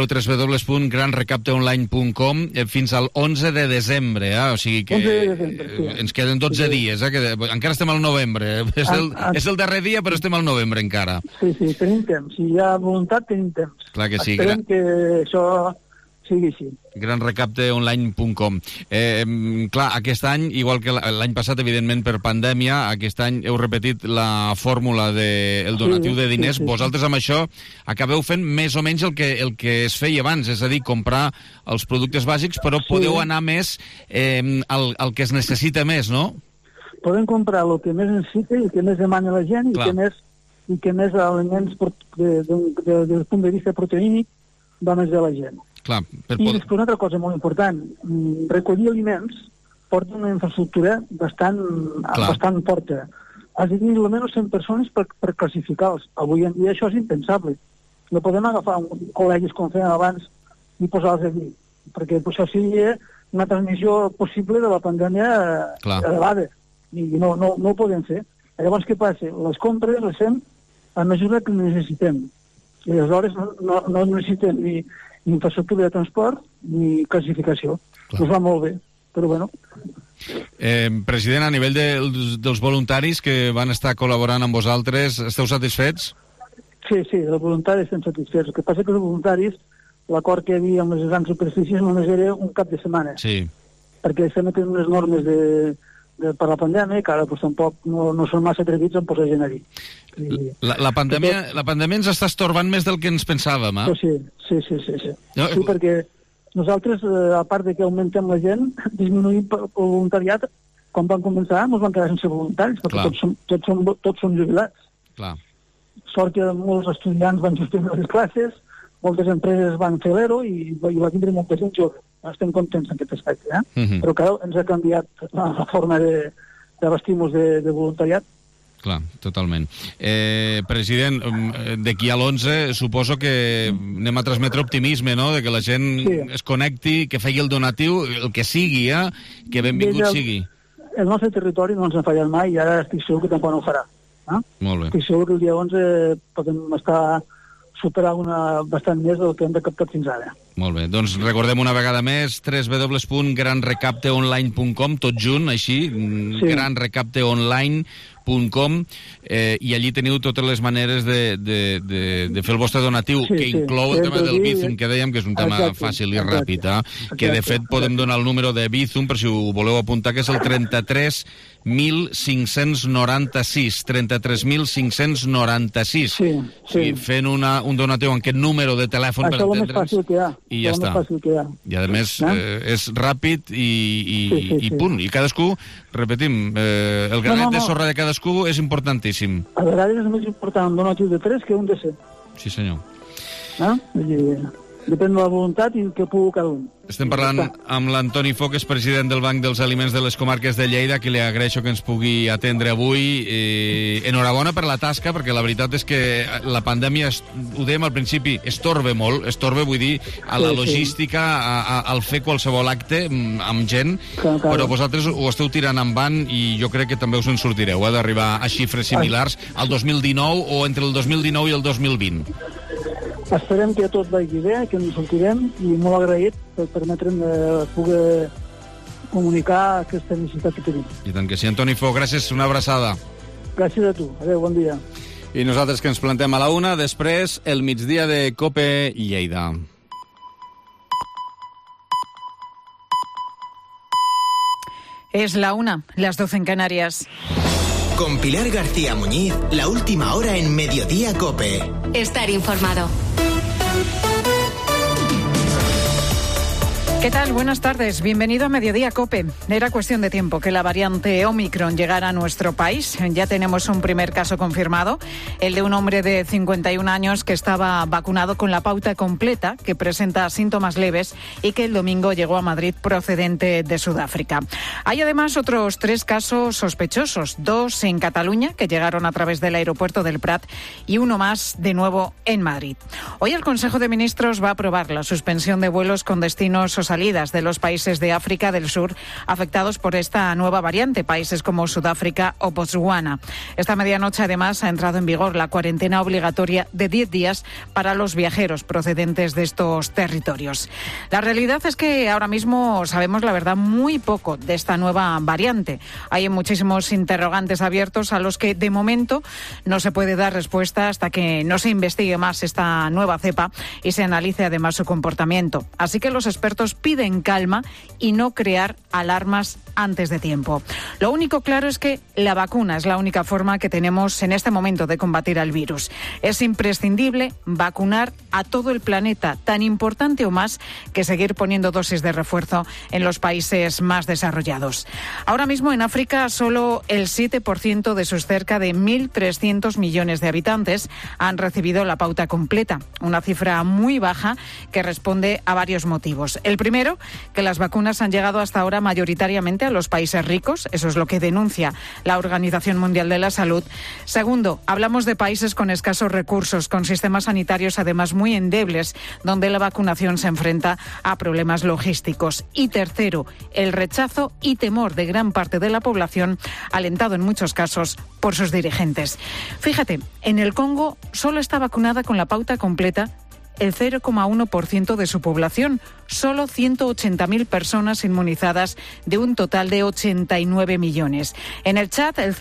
www.granrecapteonline.com fins al 11 de desembre, o sigui que ens queden 12 dies, encara estem al novembre. És el darrer dia, però estem al novembre encara. Sí, tenim temps. Si hi ha voluntat, tenim temps. Clar que sí. Esperem que això sigui així. Granrecapteonline.com. Clar, aquest any, igual que l'any passat, evidentment, per pandèmia, aquest any heu repetit la fórmula del donatiu de diners. Vosaltres amb això acabeu fent més o menys el que es feia abans, és a dir, comprar els productes bàsics, però podeu anar més al que es necessita més, no? Podem comprar el que més necessita i el que més demana la gent i que més aliments des del punt de vista proteínic va més de la gent. Clar, I després una altra cosa molt important, recollir aliments porta una infraestructura bastant forta. Has de tenir almenys 100 persones per classificar-los. Avui en dia això és impensable. No podem agafar col·legis com fèiem abans i posar-los allí, perquè això seria una transmissió possible de la pandèmia elevada. I no ho podem fer. Llavors què passa? Les compres les fem a mesura que necessitem. I aleshores no necessitem ni infraestructura de transport ni classificació. Us va molt bé, però bueno. President, a nivell dels voluntaris que van estar col·laborant amb vosaltres, esteu satisfets? Sí, els voluntaris estem satisfets. El que passa que els voluntaris, l'acord que hi havia amb les grans superfícies només era un cap de setmana. Sí. Perquè estem tenint unes normes per la pandèmia, que ara tampoc no són massa atrevits en posar gent allí. La pandèmia ens està estorbant més del que ens pensàvem, Sí, perquè nosaltres, a part de que augmentem la gent, disminuïm el voluntariat. Quan van començar, ens van quedar sense voluntaris, perquè tots són jubilats. Clar. Sort que molts estudiants van suspendre les classes, moltes empreses van fer l'ERO i va tindre molta gent jove. Estem contents en aquest aspecte, Però clar, ens ha canviat la forma de vestir-nos de voluntariat. Clar, totalment. President, d'aquí a l'11 suposo que anem a transmetre optimisme, no?, de que la gent es connecti, que faci el donatiu, el que sigui, que benvingut sigui. El nostre territori no ens ha fallat mai i ara estic segur que tampoc no ho farà. Molt bé. Estic segur que el dia 11 podem superar bastant més del que hem recaptat fins ara. Molt bé, doncs recordem una vegada més www.granrecapteonline.com, tot junt, així, granrecapteonline.com, i allí teniu totes les maneres de fer el vostre donatiu, que inclou el tema del Bizum, que dèiem que és un tema fàcil i ràpid, que de fet podem donar el número de Bizum, per si ho voleu apuntar, que és el 33 33.596. 33.596. Sí. Fent un donatiu en aquest número de telèfon per entendre'ns. Això és el més fàcil que hi ha. I ja està. I a més és ràpid i punt. I cadascú, repetim, el granet de sorra de cadascú és importantíssim. A vegades és més important un donatiu de 3 que un de 7. Sí, senyor. Depèn de la voluntat i el que pugui cada un. Estem parlant amb l'Antoni Foc, és president del Banc dels Aliments de les Comarques de Lleida, que li agraeixo que ens pugui atendre avui. Enhorabona per la tasca, perquè la veritat és que la pandèmia, ho dèiem al principi, estorba molt, vull dir, a la logística, al fer qualsevol acte amb gent, però vosaltres ho esteu tirant endavant i jo crec que també us en sortireu, d'arribar a xifres similars al 2019 o entre el 2019 i el 2020. Esperem que tot vagi bé, que ens sortirem, i molt agraït per permetre'm poder comunicar aquesta necessitat que tenim. I tant que sí. Antoni Foc, gràcies, una abraçada. Gràcies a tu. Adéu, bon dia. I nosaltres que ens plantem a la 1, després el migdia de COPE Lleida. Es la 1, las 12 en Canarias. Con Pilar García Muñiz, la última hora en Mediodía COPE. Estar informado. ¿Qué tal? Buenas tardes. Bienvenido a Mediodía COPE. Era cuestión de tiempo que la variante Omicron llegara a nuestro país. Ya tenemos un primer caso confirmado, el de un hombre de 51 años que estaba vacunado con la pauta completa, que presenta síntomas leves y que el domingo llegó a Madrid procedente de Sudáfrica. Hay además otros 3 casos sospechosos, 2 en Cataluña, que llegaron a través del aeropuerto del Prat, y uno más de nuevo en Madrid. Hoy el Consejo de Ministros va a aprobar la suspensión de vuelos con destinos o salidas de los países de África del Sur afectados por esta nueva variante, países como Sudáfrica o Botswana. Esta medianoche, además, ha entrado en vigor la cuarentena obligatoria de 10 días para los viajeros procedentes de estos territorios. La realidad es que ahora mismo sabemos, la verdad, muy poco de esta nueva variante. Hay muchísimos interrogantes abiertos a los que, de momento, no se puede dar respuesta hasta que no se investigue más esta nueva cepa y se analice además su comportamiento. Así que los expertos piden calma y no crear alarmas antes de tiempo. Lo único claro es que la vacuna es la única forma que tenemos en este momento de combatir al virus. Es imprescindible vacunar a todo el planeta, tan importante o más que seguir poniendo dosis de refuerzo en los países más desarrollados. Ahora mismo en África solo el 7% de sus cerca de 1.300 millones de habitantes han recibido la pauta completa, una cifra muy baja que responde a varios motivos. El primero, que las vacunas han llegado hasta ahora mayoritariamente a los países ricos, eso es lo que denuncia la Organización Mundial de la Salud. Segundo, hablamos de países con escasos recursos, con sistemas sanitarios además muy endebles, donde la vacunación se enfrenta a problemas logísticos. Y tercero, el rechazo y temor de gran parte de la población, alentado en muchos casos por sus dirigentes. Fíjate, en el Congo solo está vacunada con la pauta completa el 0,1% de su población, solo 180.000 personas inmunizadas de un total de 89 millones. En el Chad, el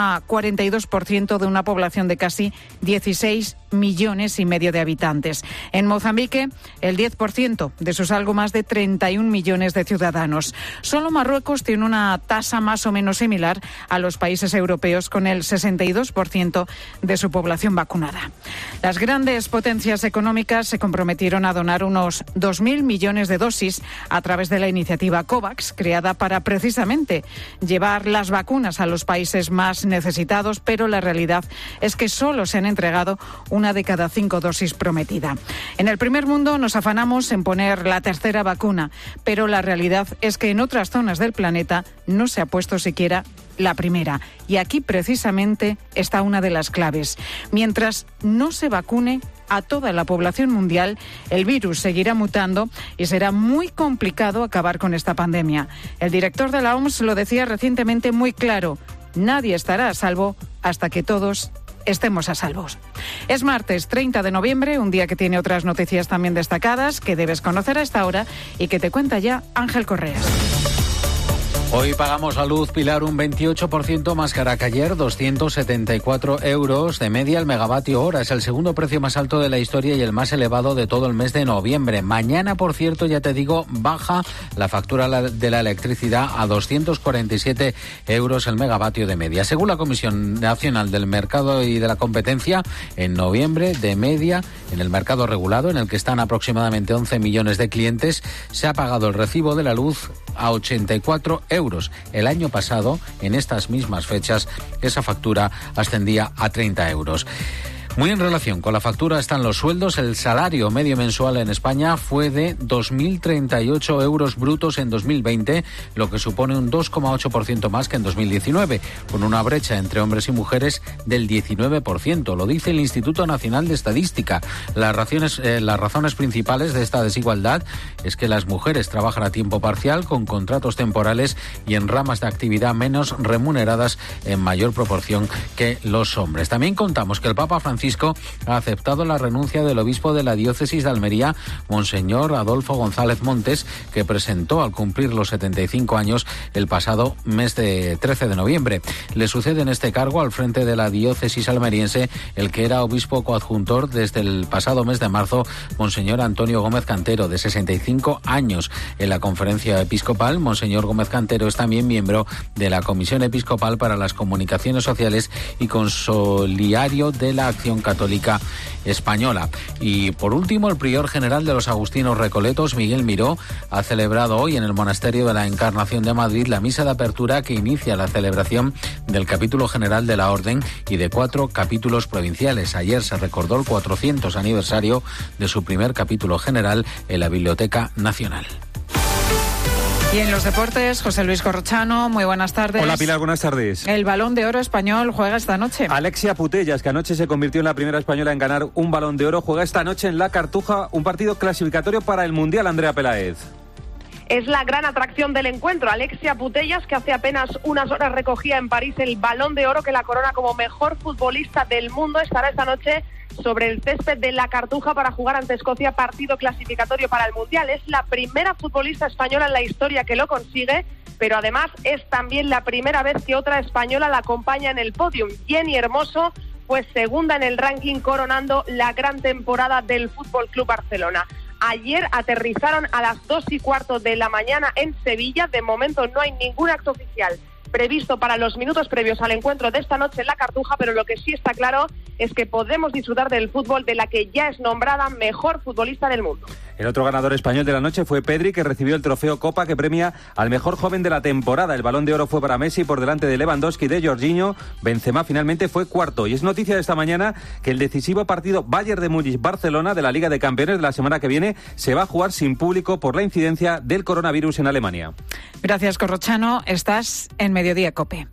0,42% de una población de casi 16 millones y medio de habitantes. En Mozambique, el 10% de sus algo más de 31 millones de ciudadanos. Solo Marruecos tiene una tasa más o menos similar a los países europeos, con el 62% de su población vacunada. Las grandes potencias económicas se comprometieron a donar unos 2.000 millones de dosis a través de la iniciativa COVAX, creada para precisamente llevar las vacunas a los países más necesitados, pero la realidad es que solo se han entregado una de cada 5 dosis prometida. En el primer mundo nos afanamos en poner la tercera vacuna, pero la realidad es que en otras zonas del planeta no se ha puesto siquiera la primera. Y aquí precisamente está una de las claves. Mientras no se vacune a toda la población mundial, el virus seguirá mutando y será muy complicado acabar con esta pandemia. El director de la OMS lo decía recientemente muy claro: nadie estará a salvo hasta que todos estemos a salvo. Es martes 30 de noviembre, un día que tiene otras noticias también destacadas que debes conocer a esta hora y que te cuenta ya Ángel Correas. Hoy pagamos la luz, Pilar, un 28% más cara que ayer, 274 euros de media el megavatio hora. Es el segundo precio más alto de la historia y el más elevado de todo el mes de noviembre. Mañana, por cierto, ya te digo, baja la factura de la electricidad a 247 euros el megavatio de media. Según la Comisión Nacional del Mercado y de la Competencia, en noviembre, de media, en el mercado regulado, en el que están aproximadamente 11 millones de clientes, se ha pagado el recibo de la luz a 84 euros. El año pasado, en estas mismas fechas, esa factura ascendía a 30 euros. Muy en relación con la factura están los sueldos. El salario medio mensual en España fue de 2.038 euros brutos en 2020, lo que supone un 2,8% más que en 2019, con una brecha entre hombres y mujeres del 19%. Lo dice el Instituto Nacional de Estadística. Las razones principales de esta desigualdad es que las mujeres trabajan a tiempo parcial, con contratos temporales y en ramas de actividad menos remuneradas en mayor proporción que los hombres. También contamos que el Papa Francisco ha aceptado la renuncia del obispo de la diócesis de Almería, Monseñor Adolfo González Montes, que presentó al cumplir los 75 años el pasado mes de 13 de noviembre. Le sucede en este cargo al frente de la diócesis almeriense el que era obispo coadjuntor desde el pasado mes de marzo, Monseñor Antonio Gómez Cantero, de 65 años. En la conferencia episcopal, Monseñor Gómez Cantero es también miembro de la Comisión Episcopal para las Comunicaciones Sociales y consiliario de la Acción Católica Española. Y por último, el prior general de los agustinos recoletos, Miguel Miró, ha celebrado hoy en el Monasterio de la Encarnación de Madrid la misa de apertura que inicia la celebración del capítulo general de la Orden y de 4 capítulos provinciales. Ayer se recordó el 400 aniversario de su primer capítulo general en la Biblioteca Nacional. Y en los deportes, José Luis Corrochano, muy buenas tardes. Hola Pilar, buenas tardes. El Balón de Oro español juega esta noche. Alexia Putellas, que anoche se convirtió en la primera española en ganar un Balón de Oro, juega esta noche en La Cartuja, un partido clasificatorio para el Mundial, Andrea Peláez. Es la gran atracción del encuentro. Alexia Putellas, que hace apenas unas horas recogía en París el Balón de Oro que la corona como mejor futbolista del mundo, estará esta noche sobre el césped de La Cartuja para jugar ante Escocia, partido clasificatorio para el Mundial. Es la primera futbolista española en la historia que lo consigue, pero además es también la primera vez que otra española la acompaña en el podium. Jenny Hermoso fue segunda en el ranking, coronando la gran temporada del Fútbol Club Barcelona. Ayer aterrizaron a las 2:15 de la mañana en Sevilla. De momento no hay ningún acto oficial previsto para los minutos previos al encuentro de esta noche en La Cartuja, pero lo que sí está claro es que podemos disfrutar del fútbol de la que ya es nombrada mejor futbolista del mundo. El otro ganador español de la noche fue Pedri, que recibió el trofeo Copa, que premia al mejor joven de la temporada. El Balón de Oro fue para Messi por delante de Lewandowski y de Jorginho. Benzema finalmente fue cuarto. Y es noticia de esta mañana que el decisivo partido Bayern de Múnich-Barcelona de la Liga de Campeones de la semana que viene se va a jugar sin público por la incidencia del coronavirus en Alemania. Gracias, Corrochano. Estás en Mediodía COPE.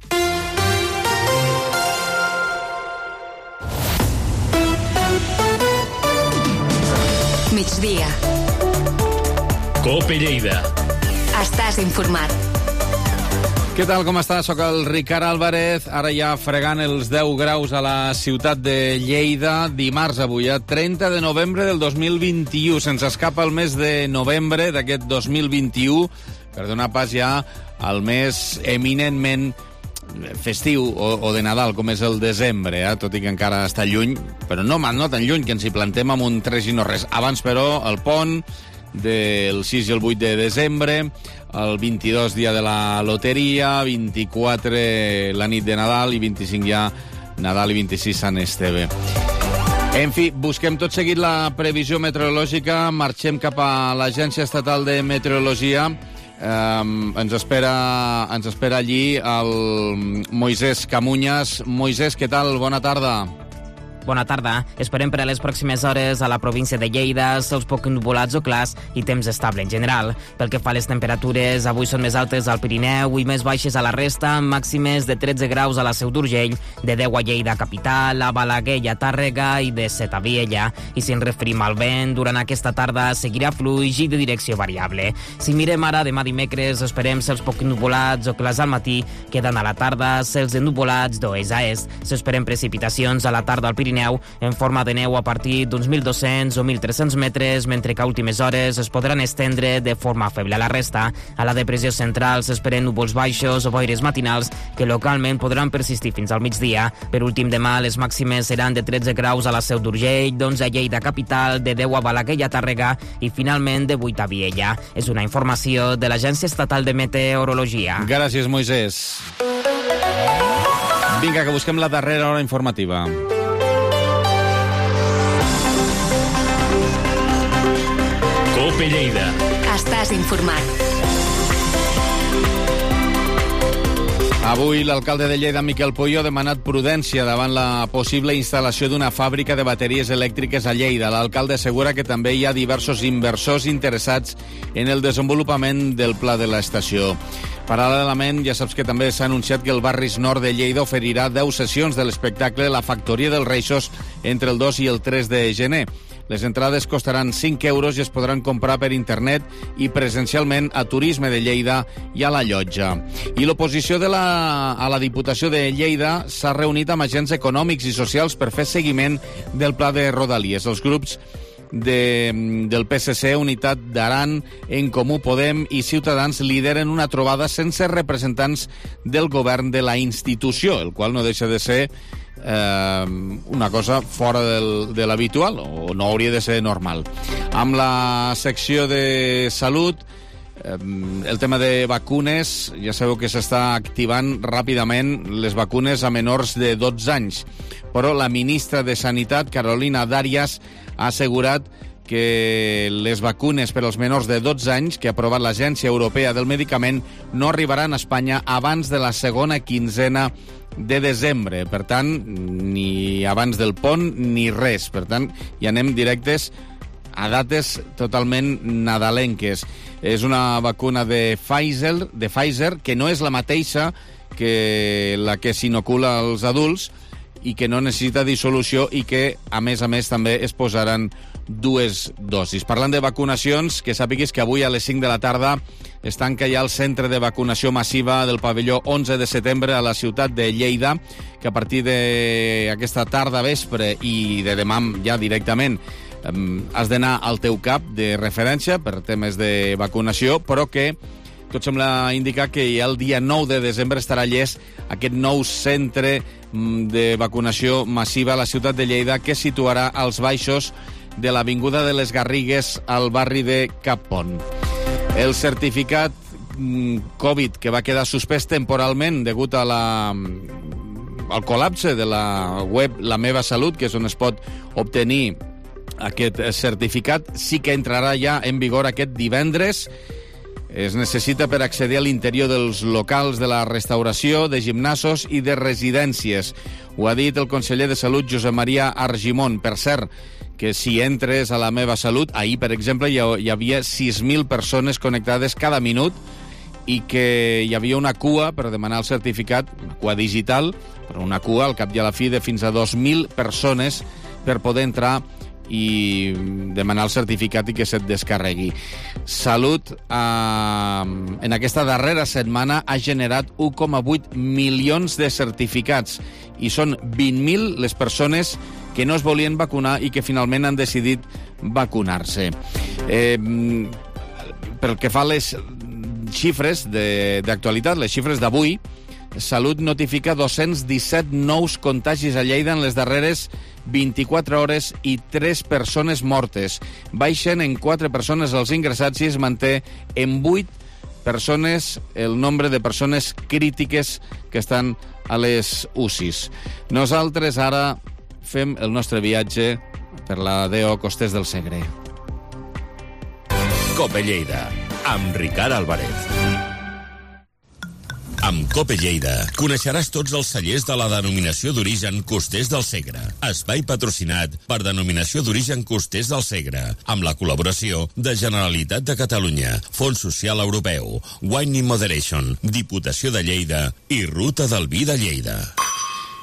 Migdia. COPE Lleida. Estàs informat. Què tal, com està? Soc el Ricard Álvarez, ara ja fregant els 10 graus a la ciutat de Lleida. Dimarts, avui, 30 de novembre del 2021. Se'ns escapa el mes de novembre d'aquest 2021 per donar pas ja al mes eminentment festiu o de Nadal, com és el desembre, tot i que encara està lluny, però no tan lluny que ens hi plantem amb un 3 i no res. Abans, però, el pont del 6 i el 8 de desembre, el 22 dia de la loteria, 24 la nit de Nadal i 25 ja Nadal i 26 Sant Esteve. En fi, busquem tot seguit la previsió meteorològica, marxem cap a l'Agència Estatal de Meteorologia. Ens espera allí el Moisès Camuñas. Moisès, què tal? Bona tarda. Bona tarda. Esperem per a les pròximes hores a la província de Lleida cels poc nuvolats o clars i temps estable en general. Pel que fa a les temperatures, avui són més altes al Pirineu i més baixes a la resta, màximes de 13 graus a la Seu d'Urgell, de 10 a Lleida capital, a Balaguer i a Tàrrega i de 7 a Viella. I si ens referim al vent, durant aquesta tarda seguirà fluix i de direcció variable. Si mirem ara demà dimecres, esperem cels poc nuvolats o clars al matí, quedant a la tarda cels ennuvolats d'oest a est. S'esperen precipitacions a la tarda al Pirineu Pirineu en forma de neu a partir d'uns 1.200 o 1.300 metres, mentre que a últimes hores es podran estendre de forma feble. A la resta, a la depressió central s'esperen núvols baixos o boires matinals que localment podran persistir fins al migdia. Per últim, demà les màximes seran de 13 graus a la Seu d'Urgell, d'11 a Lleida capital, de 10 a Balaguer i a Tàrrega i finalment de 8 a Viella. És una informació de l'Agència Estatal de Meteorologia. Gràcies, Moisès. Vinga, que busquem la darrera hora informativa. COPE Lleida. Estàs informat. Avui l'alcalde de Lleida, Miquel Puyo, ha demanat prudència davant la possible instal·lació d'una fàbrica de bateries elèctriques a Lleida. L'alcalde assegura que també hi ha diversos inversors interessats en el desenvolupament del pla de l'estació. Paral·lelament, ja saps que també s'ha anunciat que el Barris Nord de Lleida oferirà 10 sessions de l'espectacle La Factoria dels Reixos entre el 2 i el 3 de gener. Les entrades costaran 5 euros i es podran comprar per internet i presencialment a Turisme de Lleida i a la Llotja. I l'oposició a la Diputació de Lleida s'ha reunit amb agents econòmics i socials per fer seguiment del pla de Rodalies. Els grups del PSC, Unitat d'Aran, En Comú Podem i Ciutadans lideren una trobada sense representants del govern de la institució, el qual no deixa de ser una cosa fora de l'habitual, o no hauria de ser normal. Amb la secció de salut, el tema de vacunes, ja sabeu que s'està activant ràpidament les vacunes a menors de 12 anys, però la ministra de Sanitat, Carolina Darias, ha assegurat que les vacunes per als menors de 12 anys que ha aprovat l'Agència Europea del Medicament no arribaran a Espanya abans de la segona quinzena de desembre. Per tant, ni abans del pont ni res. Per tant, ja anem directes a dates totalment nadalenques. És una vacuna de Pfizer, que no és la mateixa que la que s'inocula als adults i que no necessita dissolució i que, a més, també es posaran 2 dosis. Parlant de vacunacions, que sàpiguis que avui a les 5 de la tarda es tanca ja el centre de vacunació massiva del pavelló 11 de setembre a la ciutat de Lleida, que a partir d'aquesta tarda vespre i de demà ja directament has d'anar al teu cap de referència per temes de vacunació, però que tot sembla indicar que ja el dia 9 de desembre estarà llest aquest nou centre de vacunació massiva a la ciutat de Lleida, que es situarà als baixos de l'Avinguda de les Garrigues al barri de Cap Pont. El certificat Covid, que va quedar suspès temporalment degut a al col·lapse de la web La Meva Salut, que és on es pot obtenir aquest certificat, sí que entrarà ja en vigor aquest divendres. Es necessita per accedir a l'interior dels locals de la restauració, de gimnasos i de residències. Ho ha dit el conseller de Salut, Josep Maria Argimon. Per cert, que si entres a La Meva Salut, ahir, per exemple, hi havia 6.000 persones connectades cada minut i que hi havia una cua per demanar el certificat, una cua digital, però una cua al cap i a la fi de fins a 2.000 persones per poder entrar i demanar el certificat i que se't descarregui. Salut, en aquesta darrera setmana, ha generat 1,8 milions de certificats i són 20.000 les persones que no es volien vacunar i que finalment han decidit vacunar-se. Pel que fa a les xifres d'actualitat, les xifres d'avui, Salut notifica 217 nous contagis a Lleida en les darreres 24 hores i 3 persones mortes. Baixen en 4 persones els ingressats i es manté en 8 persones el nombre de persones crítiques que estan a les UCIs. Nosaltres ara fem el nostre viatge per la DO Costers del Segre. COPE Lleida, amb Ricard Álvarez. Amb COPE Lleida coneixeràs tots els cellers de la denominació d'origen Costers del Segre. Espai patrocinat per Denominació d'Origen Costers del Segre, amb la col·laboració de Generalitat de Catalunya, Fons Social Europeu, Wine in Moderation, Diputació de Lleida i Ruta del Vi de Lleida.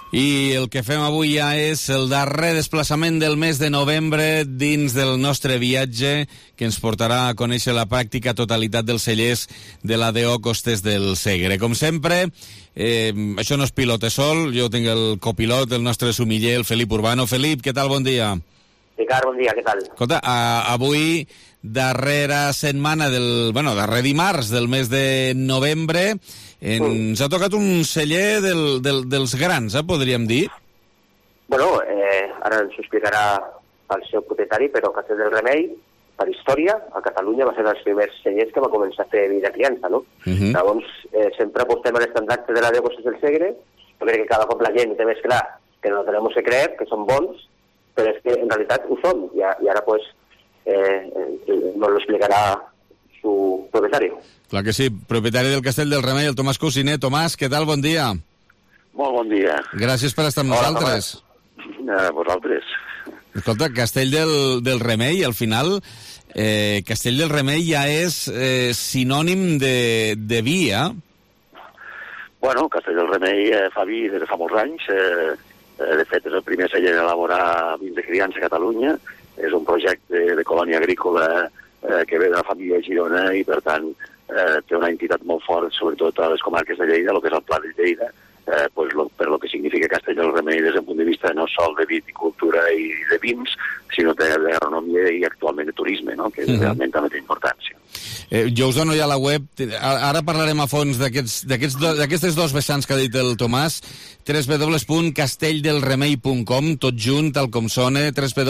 I el que fem avui ja és el darrer desplaçament del mes de novembre dins del nostre viatge que ens portarà a conèixer la pràctica totalitat dels cellers de l'ADO Costés del Segre. Com sempre, això no és pilota sol, jo tinc el copilot, el nostre sumiller, el Felip Urbano. Felip, què tal? Bon dia. Ricard, bon dia, què tal? Escolta, avui, darrera setmana darrer dimarts del mes de novembre, ens ha tocat un celler dels grans, podríem dir? Bueno, ara ens ho explicarà el seu propietari, però Castell del Remei, per història, a Catalunya va ser dels primers cellers que va començar a fer vida criança, no? Llavors, sempre apostem a l'estandard de l'ADO Costés del Segre. Jo crec que cada cop la gent té més clar que no tenemos que creer, que són bons, però és que en realitat ho som, i ara pues nos lo explicarà su propietario. Clar que sí, propietari del Castell del Remei, el Tomàs Cousinet. Tomàs, què tal? Bon dia. Molt bon dia. Gràcies per estar amb nosaltres. Vosaltres. Escolta, Castell del Remei, al final, Castell del Remei ja és sinònim de vi, Bueno, Castell del Remei fa vi des de fa molts anys. De fet, és el primer celler a elaborar vins de criança a Catalunya. És un projecte de colònia agrícola que ve de la família Girona i, per tant, té una entitat molt fort, sobretot a les comarques de Lleida, el que és el Pla de Lleida, per lo que significa Castell del Remei des del punt de vista no sol de viticultura i de vins, sinó de gastronomia i actualment de turisme, no? Que realment també té importància. Jo us dono ja la web. Ara parlarem a fons d'aquestes dos vessants que ha dit el Tomàs. www.castelldelremei.com, tot junt, tal com sona,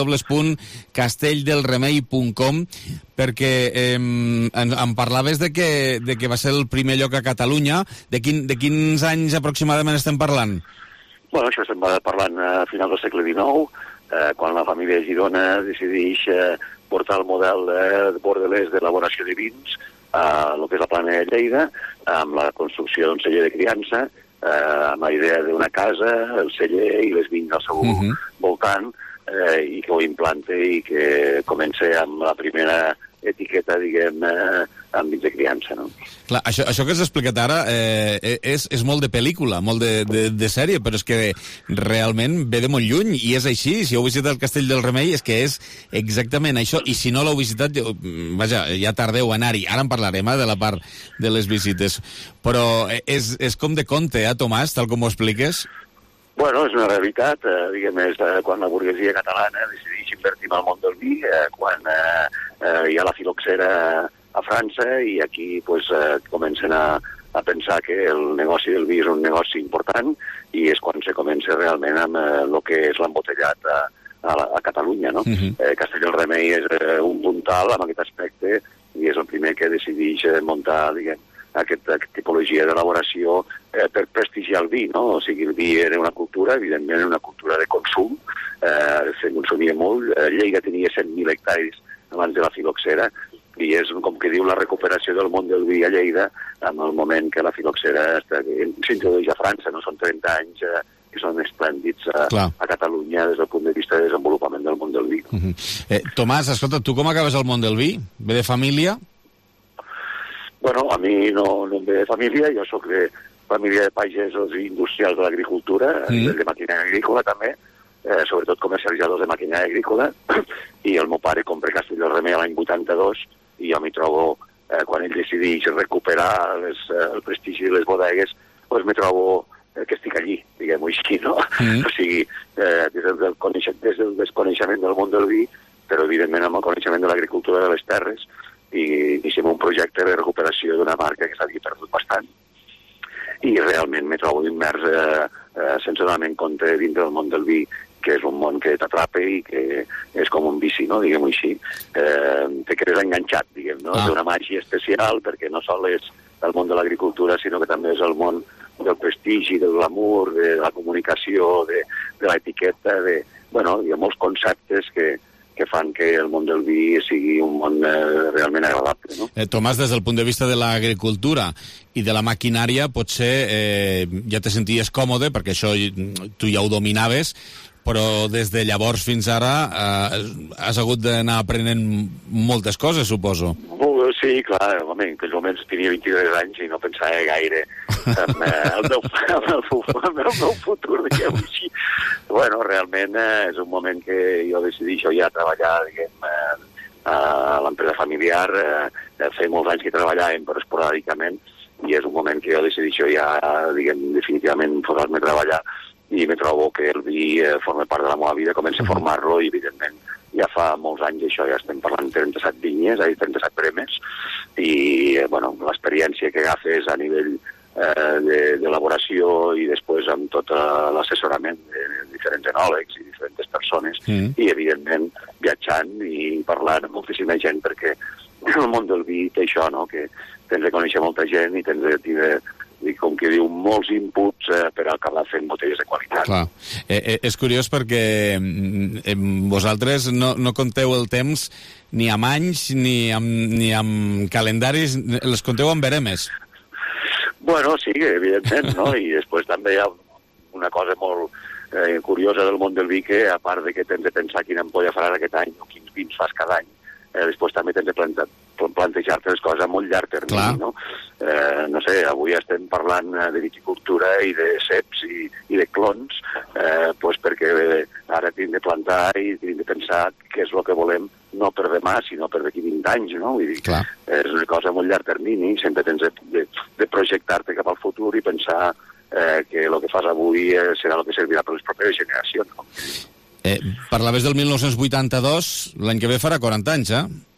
www.castelldelremei.com, perquè em parlaves de que va ser el primer lloc a Catalunya. De quins anys aproximadament estem parlant? Bueno, això estem parlant a final del segle XIX, quan la família Girona decideix portar el model bordelès d'elaboració de vins a el que és la plana de Lleida, amb la construcció d'un celler de criança, amb la idea d'una casa, el celler i les vinyes al seu voltant, i que ho implante i que comença amb la primera etiqueta, diguem, amb vins de criança, no? Clar, això que has explicat ara és molt de pel·lícula, molt de sèrie, però és que realment ve de molt lluny, i és així. Si heu visitat el Castell del Remei és que és exactament això, i si no l'heu visitat, vaja, ja tardeu a anar-hi. Ara en parlarem, de la part de les visites. Però és com de conte, Tomàs, tal com ho expliques? Bueno, és una realitat, diguem, és quan la burguesia catalana decideix invertir en el món del vi, quan hi ha la filoxera a França i aquí pues, comencen a pensar que el negoci del vi és un negoci important i és quan se comença realment amb el que és l'embotellat a Catalunya, no? Castell del Remei és un puntal amb aquest aspecte i és el primer que decideix muntar, diguem, aquesta tipologia d'elaboració per prestigiar el vi, no? O sigui, el vi era una cultura, evidentment una cultura de consum, se consumia molt, Lleida tenia 100.000 hectàrees abans de la filoxera, i és, com que diu, la recuperació del món del vi a Lleida en el moment que la filoxera s'introdueix a França, no? Són 30 anys que són esplèndids a Catalunya des del punt de vista de desenvolupament del món del vi. Tomàs, escolta, tu com acabes el món del vi? Ve de família? Bueno, a mi no em ve de família, jo soc de família de pagesos i industrials de l'agricultura, de maquinària agrícola també, sobretot comercialitzadors de maquinària agrícola, i el meu pare compra Castell del Remei l'any 82, i jo m'hi trobo, quan ell decideix recuperar el prestigi de les bodegues, doncs m'hi trobo que estic allí, diguem-ho així, no? O sigui, des del desconeixement del món del vi, però evidentment amb el coneixement de l'agricultura de les terres, i iniciem un projecte de recuperació d'una marca que s'havia perdut bastant. I realment m'he trobo immers sense donar-me en compte dintre del món del vi, que és un món que t'atrapa i que és com un vici, no? Diguem-ho així. Te quedes enganxat, diguem, no? D'una màgia especial, perquè no sol és el món de l'agricultura, sinó que també és el món del prestigi, del glamour, de la comunicació, de l'etiqueta, bueno, hi ha molts conceptes que fan que el món del vi sigui un món realment agradable, no? Tomàs, des del punt de vista de l'agricultura i de la maquinària, potser ja te senties còmode, perquè això tu ja ho dominaves, però des de llavors fins ara has hagut d'anar aprenent moltes coses, suposo. Sí, clar, home, en aquells moments tenia 23 anys i no pensava gaire en el meu futur, diguem així. Bueno, realment és un moment que jo decideixo ja treballar, diguem, a l'empresa familiar. Feia molts anys que treballàvem, però esporàdicament, i és un moment que jo decideixo ja, diguem, definitivament posar-me a treballar, i me trobo que el vi forma part de la meva vida, començo a formar-lo, i evidentment ja fa molts anys això, ja estem parlant de 37 vinyes, 37 premes, i bueno, l'experiència que agafes a nivell d'elaboració i després amb tot l'assessorament de diferents enòlegs i diferents persones, i evidentment viatjant i parlant amb moltíssima gent, perquè el món del vi té això, no?, que tens de conèixer molta gent i tens de com que diu, molts inputs per acabar fent botelles de qualitat. Clar. És curiós perquè vosaltres no compteu el temps ni amb anys ni amb calendaris, les compteu amb veremes. Bueno, sí, evidentment, no? I després també hi ha una cosa molt curiosa del món del vi, que a part de que tens de pensar quina ampolla faràs aquest any o quins vins fas cada any, després també tens de plantejar-te les coses a molt llarg termini, no? No sé, avui estem parlant de viticultura i de ceps i de clons, perquè ara tinc de plantar i tinc de pensar què és el que volem, no per demà, sinó per d'aquí 20 anys, no? Vull dir, és una cosa a molt llarg termini, sempre tens de projectar-te cap al futur i pensar que el que fas avui serà el que servirà per les properes generacions, no? Parlaves del 1982, l'any que ve farà 40 anys,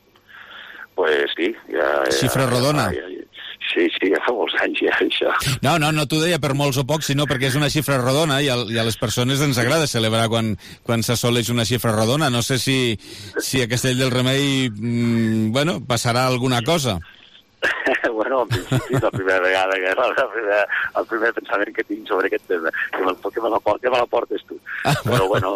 Pues sí. Xifra rodona. Sí, ja fa molts anys ja, això. No t'ho deia per molts o pocs, sinó perquè és una xifra rodona i a les persones ens agrada celebrar quan s'assoleix una xifra rodona. No sé si a Castell del Remei passarà alguna cosa. Bueno, en principi és la primera vegada que el primer pensament que tinc sobre aquest tema, que me la portes tu. Però bueno,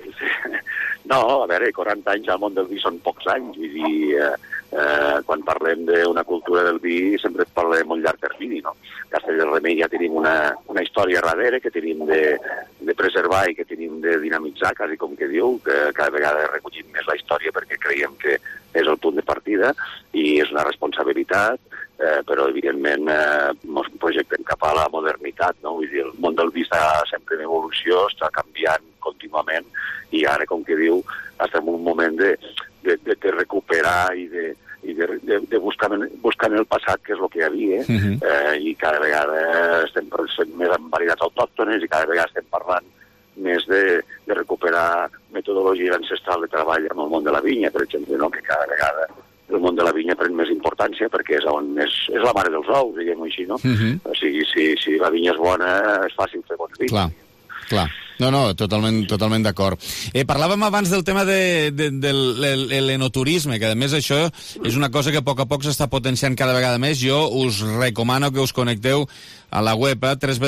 no, a veure, 40 anys al món del vi són pocs anys, vull dir, quan parlem d'una cultura del vi sempre parlem de molt llarg termini, no? Castell del Remei ja tenim una història darrere que tenim de preservar i que tenim de dinamitzar, quasi com que diu, que cada vegada recollim més la història perquè creiem que és el punt de partida i és una responsabilitat, però evidentment ens projectem cap a la modernitat, no? Vull dir, el món del vi està sempre en evolució, està canviant contínuament i ara, com que diu, estem en un moment de recuperar i de buscar en el passat què és el que hi havia, i cada vegada estem fent més amb varietats autòctones i cada vegada estem parlant més de recuperar metodologia ancestral de treball en el món de la vinya, per exemple, no? Que cada vegada el món de la vinya pren més importància perquè és on és la mare dels ous, diguem-ho així, no? O sigui, si la vinya és bona, és fàcil fer bons vins. Clar. No, totalment d'acord. Parlàvem abans del tema de l'enoturisme, que a més això és una cosa que a poc s'està potenciant cada vegada més. Jo us recomano que us connecteu a la web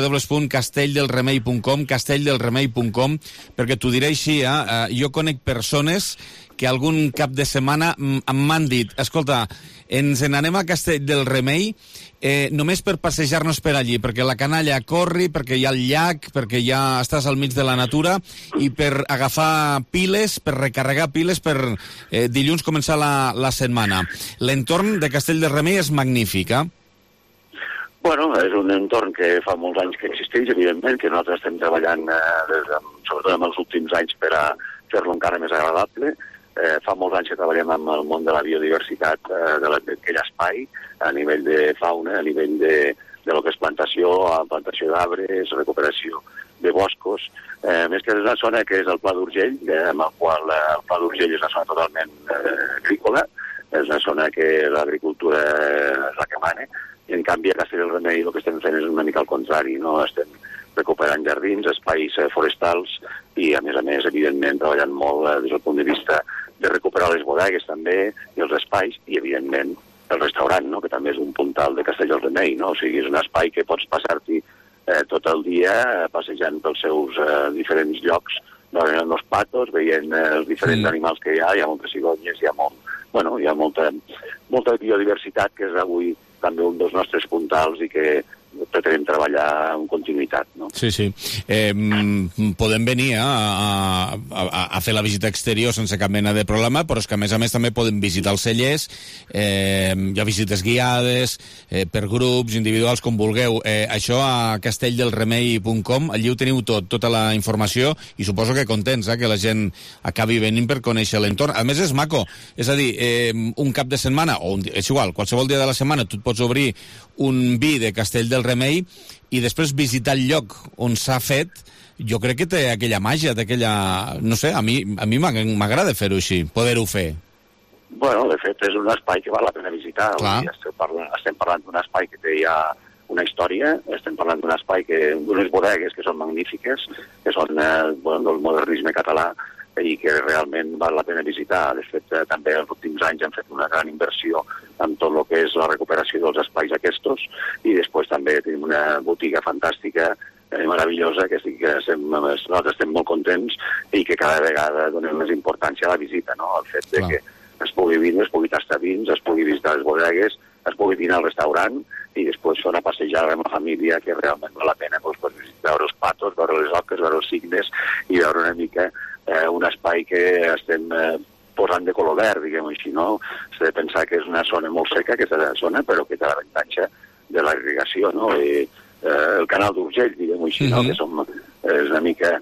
www.castelldelremei.com, perquè t'ho diré així, jo conec persones que algun cap de setmana m'han dit, escolta, ens n'anem a Castell del Remei només per passejar-nos per allí, perquè la canalla corri, perquè hi ha el llac, perquè ja estàs al mig de la natura, i per agafar piles, per recarregar piles, per dilluns començar la setmana. L'entorn de Castell del Remei és magnífic, Bueno, és un entorn que fa molts anys que existeix, evidentment, que nosaltres estem treballant, sobretot en els últims anys, per a fer-lo encara més agradable. Fa molts anys que treballem amb el món de la biodiversitat d'aquell espai, a nivell de fauna, a nivell de lo que és plantació d'arbres, recuperació de boscos. Més que és una zona que és el Pla d'Urgell, amb el qual el Pla d'Urgell és una zona totalment agrícola, és una zona que l'agricultura és la que mana, i en canvi a Castell del Remei el que estem fent és una mica al contrari, no? Estem recuperant jardins, espais forestals i, a més, evidentment, treballant molt des del punt de vista de recuperar les bodegues també i els espais i, evidentment, el restaurant, no? Que també és un puntal de Castell del Remei, no? O sigui, és un espai que pots passar-t'hi tot el dia passejant pels seus diferents llocs, veient els patos, veient els diferents animals que hi ha moltes cigonyes, hi ha molta biodiversitat, que és avui també un dels nostres puntals i que pretenem treballar en continuïtat, no? Sí. Podem venir a fer la visita exterior sense cap mena de problema, però és que a més també podem visitar els cellers, hi ha visites guiades, per grups, individuals, com vulgueu. Això a castelldelremei.com, allí ho teniu tota la informació, i suposo que contents, que la gent acabi venint per conèixer l'entorn. A més és maco, és a dir, un cap de setmana, o és igual, qualsevol dia de la setmana, tu et pots obrir un vi de Castell del Remei i després visitar el lloc on s'ha fet. Jo crec que té aquella màgia, no sé, a mi m'agrada fer-ho així, poder-ho fer. Bueno, de fet, és un espai que val la pena visitar. Estem parlant d'un espai que té ja una història, estem parlant d'un espai d'unes bodegues que són magnífiques, que són del modernisme català, i que realment val la pena visitar. De fet, també els últims anys hem fet una gran inversió en tot el que és la recuperació dels espais aquests, i després també tenim una botiga fantàstica, meravellosa, que nosaltres estem molt contents i que cada vegada donem més importància a la visita, no? El fet de que es pugui vindre, es pugui tastar vins, es pugui visitar les bodegues, es pugui dinar al restaurant i després fer una passejada amb la família, que realment val la pena veure els patos, veure les oques, veure els cignes i veure una mica un espai que estem posant de color verd, diguem així, no? S'ha de pensar que és una zona molt seca, aquesta zona, però que té l'avantatge de la irrigació, no? El canal d'Urgell, diguem així, no? Que és una mica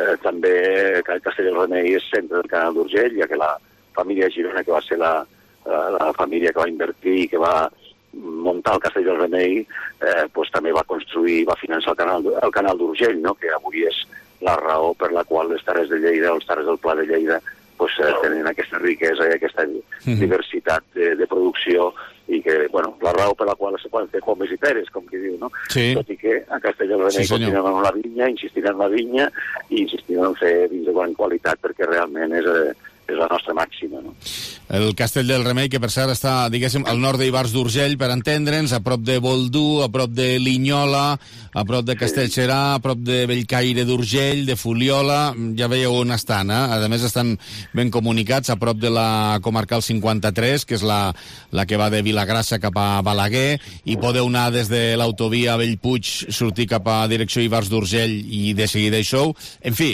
també Castell del Remei és centre del canal d'Urgell, ja que la família Girona, que va ser la família que va invertir i que va muntar el Castell del Remei, també va construir i va finançar el canal d'Urgell, no? Que avui és la raó per la qual les Terres de Lleida, les Terres del Pla de Lleida, tenen aquesta riquesa i aquesta diversitat de producció, i que, la raó per la qual se poden fer pomes i peres, com qui diu, no? Tot i que a Castell del Remei continuem amb la vinya, insistirem en la vinya i insistirem en fer vins de gran qualitat, perquè realment és la nostra màxima, no? El Castell del Remei, que per cert està, diguéssim, al nord d'Ivars d'Urgell, per entendre'ns, a prop de Boldú, a prop de Linyola, a prop de Castellserà, a prop de Bellcaire d'Urgell, de Fuliola, ja veieu on estan, A més estan ben comunicats, a prop de la comarcal 53, que és la que va de Vilagrassa cap a Balaguer, i podeu anar des de l'autovia Bellpuig, sortir cap a direcció Ivars d'Urgell i de seguida hi sou. En fi,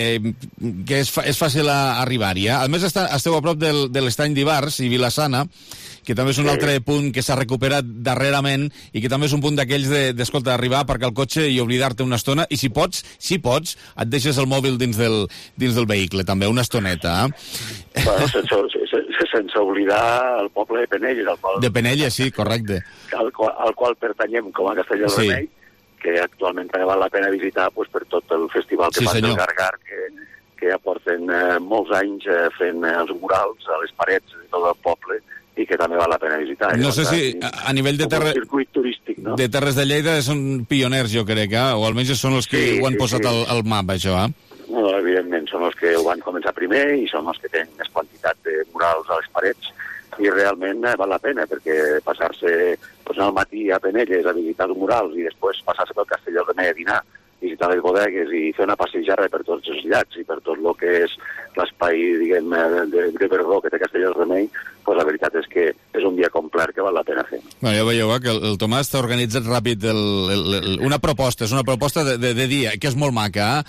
que és fàcil arribar-hi, A més, esteu a prop de l'estany d'Ivars i Vilassana, que també és un altre punt que s'ha recuperat darrerament i que també és un punt d'aquells d'escolta, arribar, aparcar el cotxe i oblidar-te una estona, i si pots, et deixes el mòbil dins del vehicle, també, una estoneta. Sense oblidar el poble de Penelles. De Penelles, sí, correcte. Al qual pertanyem com a Castell del Remei, que actualment també val la pena visitar per tot el festival que fan del Gargar, que ja porten molts anys fent els murals a les parets de tot el poble i que també val la pena visitar. No sé si a nivell de circuit turístic, no? De Terres de Lleida són pioners, jo crec, o almenys són els que ho han posat al mapa, això, No, evidentment, són els que ho van començar primer i són els que tenen més quantitat de murals a les parets, i realment val la pena, perquè passar-se al matí a Penelles a visitar els murals i després passar-se pel Castell del Remei a dinar, visitar les bodegues i fer una passejada per tots els llacs i per tot el que és l'espai, diguem, de verdor que té Castell del Remei, la veritat és que és un dia complet que val la pena fer. Ja veieu que el Tomàs t'ha organitzat ràpid una proposta, és una proposta de dia, que és molt maca,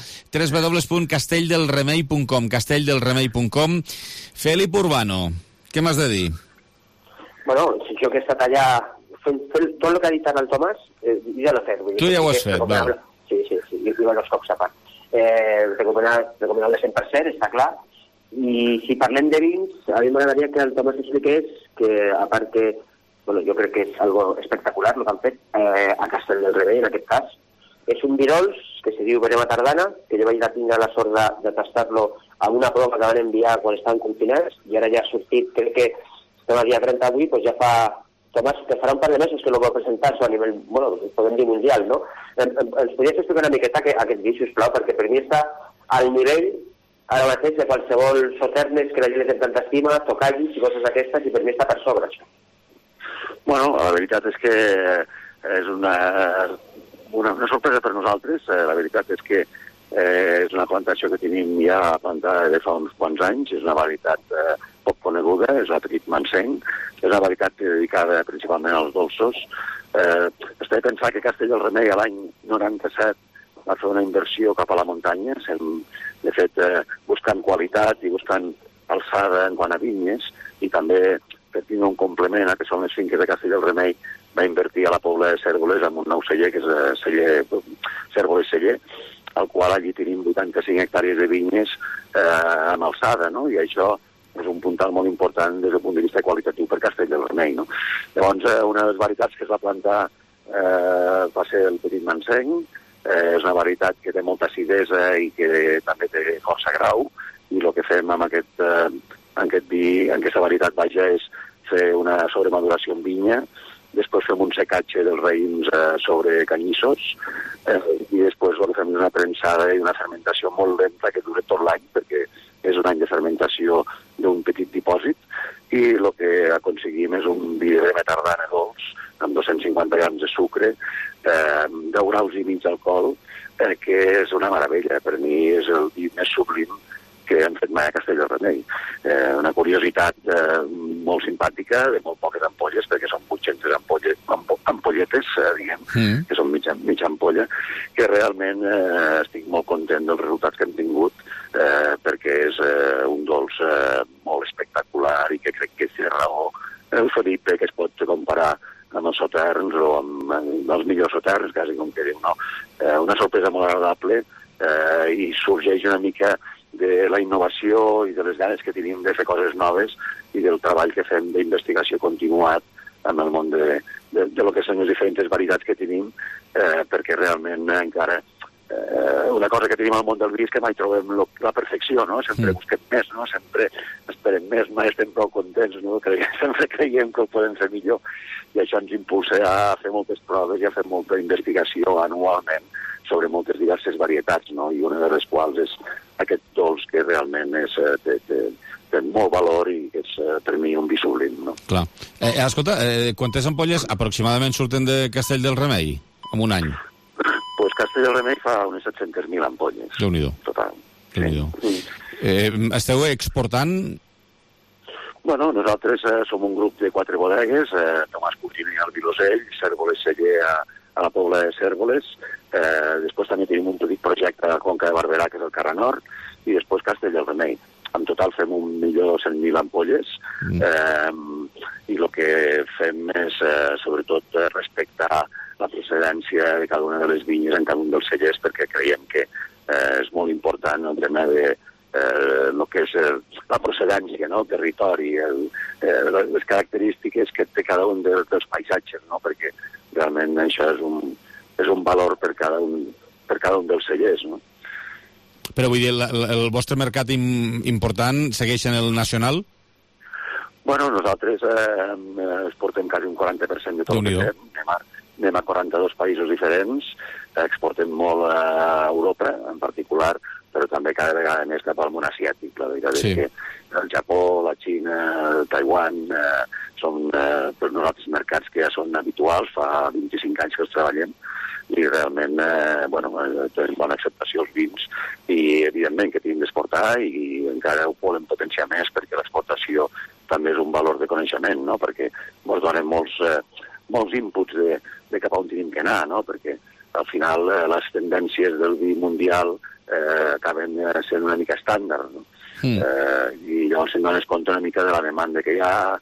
www.castelldelremei.com castelldelremei.com. Felip Urbano, què m'has de dir? Bueno, jo que he estat allà fent tot el que ha dit el Tomàs, ja l'he fet. Tu ja ho has fet, va. Sí, jo diuen els cops a part. Recomanable 100%, està clar. I si parlem de vins, a mi m'agradaria que el Tomàs expliqués que, a part que, jo crec que és algo espectacular el que han fet a Castell del Remei, en aquest cas. És un vi dolç que se diu Verema Tardana, que jo vaig tenir la sort de tastar-lo a una prova que van enviar quan estaven confinats, i ara ja ha sortit, crec que estem al dia 30 avui, doncs ja fa... Tomàs, que farà un par de mesos que no va presentar això a nivell, podem dir mundial, no? Ens podries explicar una miqueta aquest vi, sisplau, perquè per mi està al nivell, ara mateix, de qualsevol soternes que la gent té tanta estima, tocallis i coses d'aquestes, i per mi està per sobre, això. Bueno, la veritat és que és una sorpresa per nosaltres. La veritat és que és una plantació que tenim ja plantada de fa uns quants anys, és una varietat poc coneguda, és la Petit Manseny, és una varietat dedicada principalment als dolços. Estic a pensar que Castell del Remei l'any 97 va fer una inversió cap a la muntanya, de fet buscant qualitat i buscant alçada en quant a vinyes, i també per tindre un complement a que són les finques de Castell del Remei, va invertir a la Pobla de Cérvoles amb un nou celler, que és Cérvoles Celler, al qual allí tenim 85 hectàrees de vinyes amb alçada, no? I això és un puntal molt important des del punt de vista qualitatiu per Castell del Remei, no? Llavors, una de les varietats que es va plantar va ser el Petit Manseny. És una varietat que té molta acidesa i que també té força grau, i el que fem amb aquest vi, en aquesta varietat, és fer una sobremaduració en vinya, després fem un secatge dels raïms sobre canyissos, i després el que fem és una premsada i una fermentació molt lenta que dura tot l'any, perquè és un any de fermentació d'un petit dipòsit, i el que aconseguim és un vi de tardana dolç, amb 250 grams de sucre, 10 graus i mig d'alcohol, que és una meravella. Per mi és el vi més sublim que han fet mai a Castell del Remei. Una curiositat molt simpàtica, de molt poques ampolles, perquè són 800 ampolletes, diguem, que són mitja ampolla, que realment estic molt content dels resultats que hem tingut, perquè és un dolç molt espectacular i que crec que té raó el Felipe, que es pot comparar amb els Sauternes o amb els millors Sauternes, quasi com que diu, no? Una sorpresa molt agradable, i sorgeix una mica de la innovació i de les ganes que tenim de fer coses noves i del treball que fem d'investigació continuat en el món de lo que són les diferents varietats que tenim, perquè realment encara una cosa que tenim al món del vi és que mai trobem la perfecció, no? Sempre busquem més, no? Sempre esperem més, mai estem prou contents, no? Sempre creiem que ho podem fer millor, i això ens impulsa a fer moltes proves i a fer molta investigació anualment sobre moltes diverses varietats, no? I una de les quals és aquest dolç que realment té molt valor i que és per mi un vi sublim, no? Clar. Escolta, quantes ampolles aproximadament surten de Castell del Remei en un any? Pues Castell del Remei fa unes 700.000 ampolles. Déu-n'hi-do. Total. Sí. Esteu exportant? Bueno, nosaltres som un grup de 4 bodegues, Tomàs Cugini al Vilosell, Cérvoles Celler a la Pobla de Cérvoles, després també tenim un petit projecte a la Conca de Barberà, que és el Carra Nord, i després Castell del Remei. En total fem 1.100.000 ampolles, i el que fem és, sobretot, respectar la procedència de cada una de les vinyes en cada un dels cellers, perquè creiem que és molt important el tema de el que és la procedència, no? El territori, les característiques que té cada un dels paisatges, no? Perquè realment això és un valor per cada un dels cellers, no? Però vull dir, el vostre mercat important segueix en el nacional? Bueno, nosaltres exportem quasi un 40% de tot el que fem. Anem a 42 països diferents, exportem molt a Europa, en particular, però també cada vegada més cap al món asiàtic. La veritat és que el Japó, la Xina, Taiwan, són per nosaltres mercats que ja són habituals, fa 25 anys que els treballem, i realment tenen bona acceptació els vins, i evidentment que tenim d'exportar, i encara ho volem potenciar més, perquè l'exportació també és un valor de coneixement, no? Perquè ens donen molts inputs de cap a on tenim que anar, no? Perquè al final les tendències del vi mundial acaben sent una mica estàndard, no? I llavors se'n dones compte una mica de la demanda que hi ha,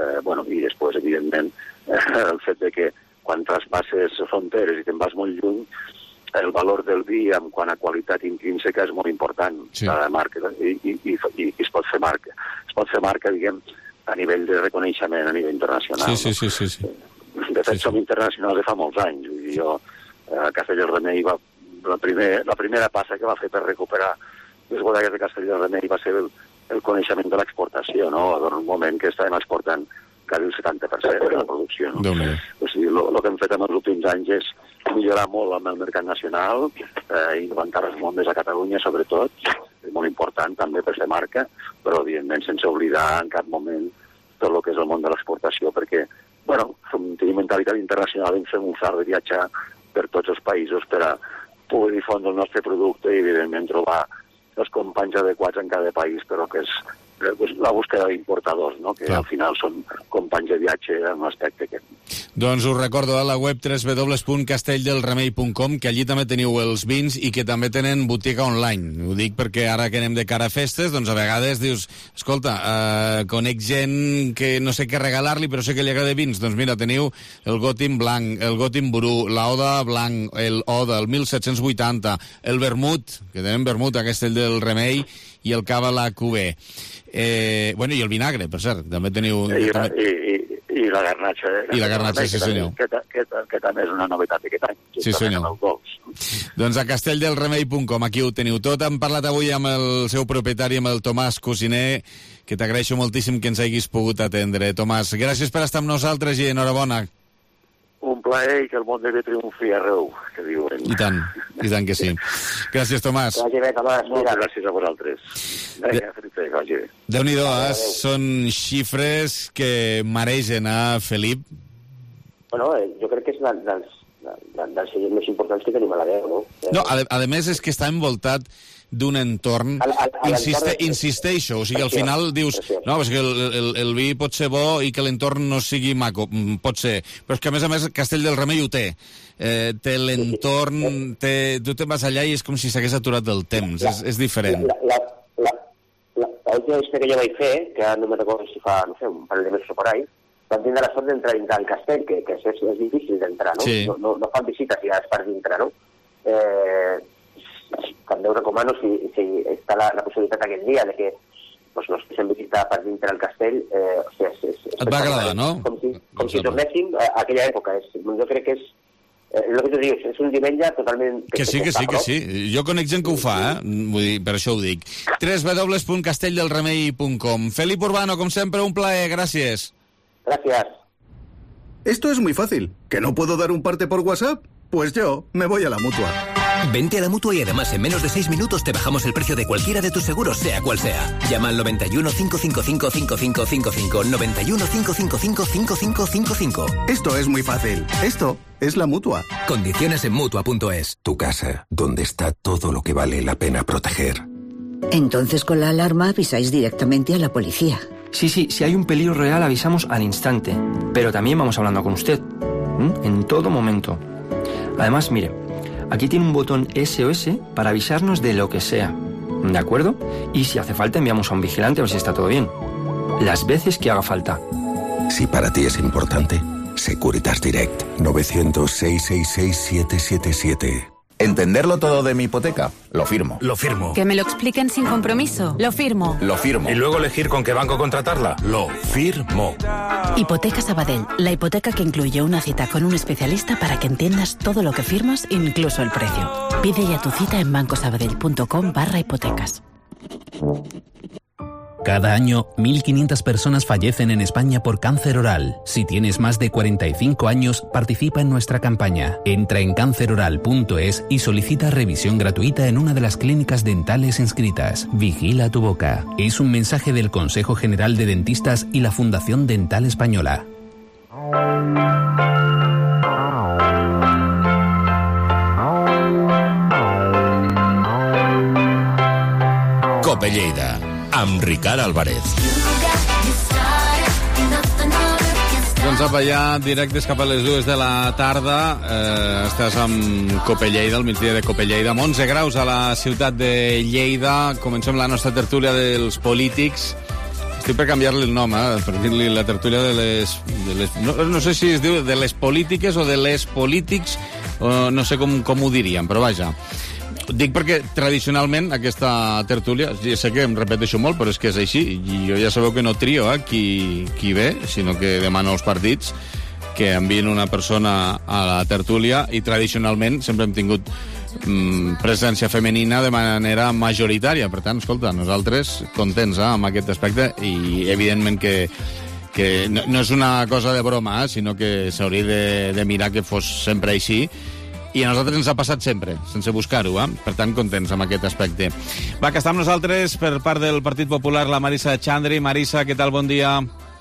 i després, evidentment, el fet de que quan traspasses fronteres i te'n vas molt lluny, el valor del vi en quant a qualitat intrínseca és molt important, cada marca, i es pot fer marca. Es pot fer marca, diguem, a nivell de reconeixement a nivell internacional. Sí. De fet, som internacionals de fa molts anys. Jo, a Castell del Remei, la primera passa que va fer per recuperar les bodegues de Castell del Remei va ser el coneixement de l'exportació, no? En un moment que estàvem exportant quasi el 70% de la producció, no? O sigui, el que hem fet en els últims anys és millorar molt amb el mercat nacional, implantar-nos molt més a Catalunya, sobretot, és molt important també per fer marca, però evidentment sense oblidar en cap moment tot el que és el món de l'exportació, perquè tenim mentalitat internacional i fem un far de viatjar per tots els països per a poder difondre el nostre producte i evidentment trobar els companys adequats en cada país, però que la búsqueda d'importadors, no? Que al final són companys de viatge en l'aspecte que... Doncs us recordo a la web www.castelldelremei.com, que allí també teniu els vins i que també tenen botiga online. Ho dic perquè ara que anem de cara a festes, doncs a vegades dius, escolta, conec gent que no sé què regalar-li, però sé que li agrada vins. Doncs mira, teniu el Gotim blanc, el Gotim Bru, l'Oda blanc, el Oda, el 1780, el vermut, que tenen vermut a Castell del Remei, i el cava la Cubé. Bueno, i el vinagre, per cert, també teniu... I la garnatxa. I la garnatxa, sí senyor. Que també és una novetat d'aquest any. Sí senyor. Doncs a castelldelremei.com, aquí ho teniu tot. Hem parlat avui amb el seu propietari, amb el Tomàs Cosiner, que t'agraeixo moltíssim que ens hagis pogut atendre. Tomàs, gràcies per estar amb nosaltres i enhorabona. Un plaer i que el món de bé triomfi arreu, que diuen. I tant que sí. Gràcies, Tomàs. Vagi bé, Tomàs. Moltes gràcies a vosaltres. Vinga, Felipe, vagi bé. Déu-n'hi-do, són xifres que maregen a Felip. Bueno, jo crec que és dels sellers més importants que tenim a la veu, no? No, a més és que està envoltat d'un entorn, insisteixo, o sigui, al final dius, no, és que el vi pot ser bo i que l'entorn no sigui maco, pot ser, però és que a més Castell del Remei ho té, té l'entorn, tu te'n vas allà i és com si s'hagués aturat el temps, és diferent. L'última visita que jo vaig fer, que no me'n recordo si fa, no sé, un parell de mesos o por ahí, vam tindre la sort d'entrar dintre el castell, que és difícil d'entrar, no? Sí. No fan visites ja és per dintre, no? També ho recomano si està la possibilitat aquest dia de que nos fem visitar per dintre el castell. Et va agradar, no? Com si tornéssim a aquella època. Jo crec que és el que tu dius, és un diumenge totalment... Que sí. Jo conec gent que ho fa, vull dir, per això ho dic. www.castelldelremei.com. Felip Urbano, com sempre, un plaer, gràcies. Gracias. Esto es muy fácil. ¿Que no puedo dar un parte por WhatsApp? Pues yo me voy a la Mutua. Vente a la Mutua y además en menos de 6 minutos te bajamos el precio de cualquiera de tus seguros, sea cual sea. Llama al 91 555 5555, 91 555 5555. Esto es muy fácil. Esto es la Mutua. Condiciones en Mutua.es. Tu casa, donde está todo lo que vale la pena proteger. Entonces con la alarma avisáis directamente a la policía. Sí, si hay un peligro real avisamos al instante, pero también vamos hablando con usted, en todo momento. Además, mire, aquí tiene un botón SOS para avisarnos de lo que sea, ¿de acuerdo? Y si hace falta enviamos a un vigilante a ver si está todo bien. Las veces que haga falta. Si para ti es importante, Securitas Direct, 900-666-777. ¿Entenderlo todo de mi hipoteca? Lo firmo. Lo firmo. ¿Que me lo expliquen sin compromiso? Lo firmo. Lo firmo. ¿Y luego elegir con qué banco contratarla? Lo firmo. Hipoteca Sabadell, la hipoteca que incluye una cita con un especialista para que entiendas todo lo que firmas, incluso el precio. Pide ya tu cita en bancosabadell.com/hipotecas. Cada año, 1.500 personas fallecen en España por cáncer oral. Si tienes más de 45 años, participa en nuestra campaña. Entra en canceroral.es y solicita revisión gratuita en una de las clínicas dentales inscritas. Vigila tu boca. Es un mensaje del Consejo General de Dentistas y la Fundación Dental Española. Cope Lleida, amb Ricard Álvarez. Doncs apa, ja directes cap a les 2 de la tarda. Estàs amb Cope Lleida, al migdia de Cope Lleida. Amb 11 graus a la ciutat de Lleida. Comencem la nostra tertúlia dels polítics. Estic per canviar-li el nom, per dir-li la tertúlia de les no sé si es diu de les polítiques o de les polítics, o no sé com ho diríem, però vaja. Dic perquè tradicionalment aquesta tertúlia, ja sé que em repeteixo molt, però és que és així, i jo ja sabeu que no trio qui ve, sinó que demano als partits que envien una persona a la tertúlia, i tradicionalment sempre hem tingut presència femenina de manera majoritària. Per tant, escolta, nosaltres contents amb aquest aspecte, i evidentment que no és una cosa de broma, sinó que s'hauria de mirar que fos sempre així, i a nosaltres ens ha passat sempre, sense buscar-ho, per tant, contents amb aquest aspecte. Va, que està amb nosaltres per part del Partit Popular la Marisa Xandri. Marisa, què tal? Bon dia.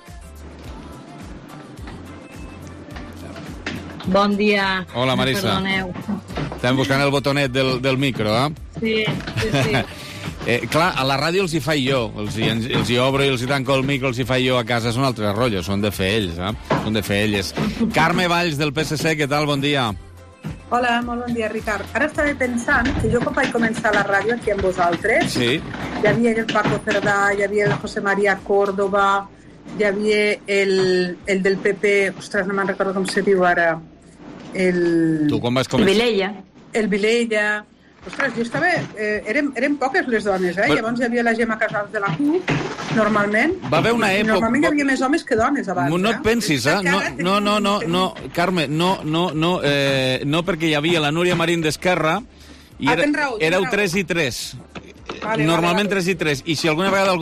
Bon dia. Hola, Marisa. Perdoneu. Estem buscant el botonet del micro, Sí. Clar, a la ràdio els hi faig jo, els hi obro i els hi tanco el micro, els hi faig jo a casa, és un altre rotllo, són de fer ells, són de fer elles. Carme Valls, del PSC, què tal? Bon dia. Hola, molt bon dia, Ricard. Ara estava pensant que jo quan vaig començar la ràdio aquí amb vosaltres, hi havia el Paco Cerdà, hi havia el José María Córdoba, hi havia el del PP, ostres, no me'n recordo com se diu ara, Tu quan vas començar? El Vilella. Ostres, jo estava... Eren poques les dones, Llavors hi havia la Gemma Casals de la CUP, normalment. Va haver una època... Normalment hi havia més homes que dones abans. No et pensis, No, Carme, no, perquè hi havia la Núria Marín d'Esquerra i éreu 3 i 3. Normalment 3 i 3. I si alguna vegada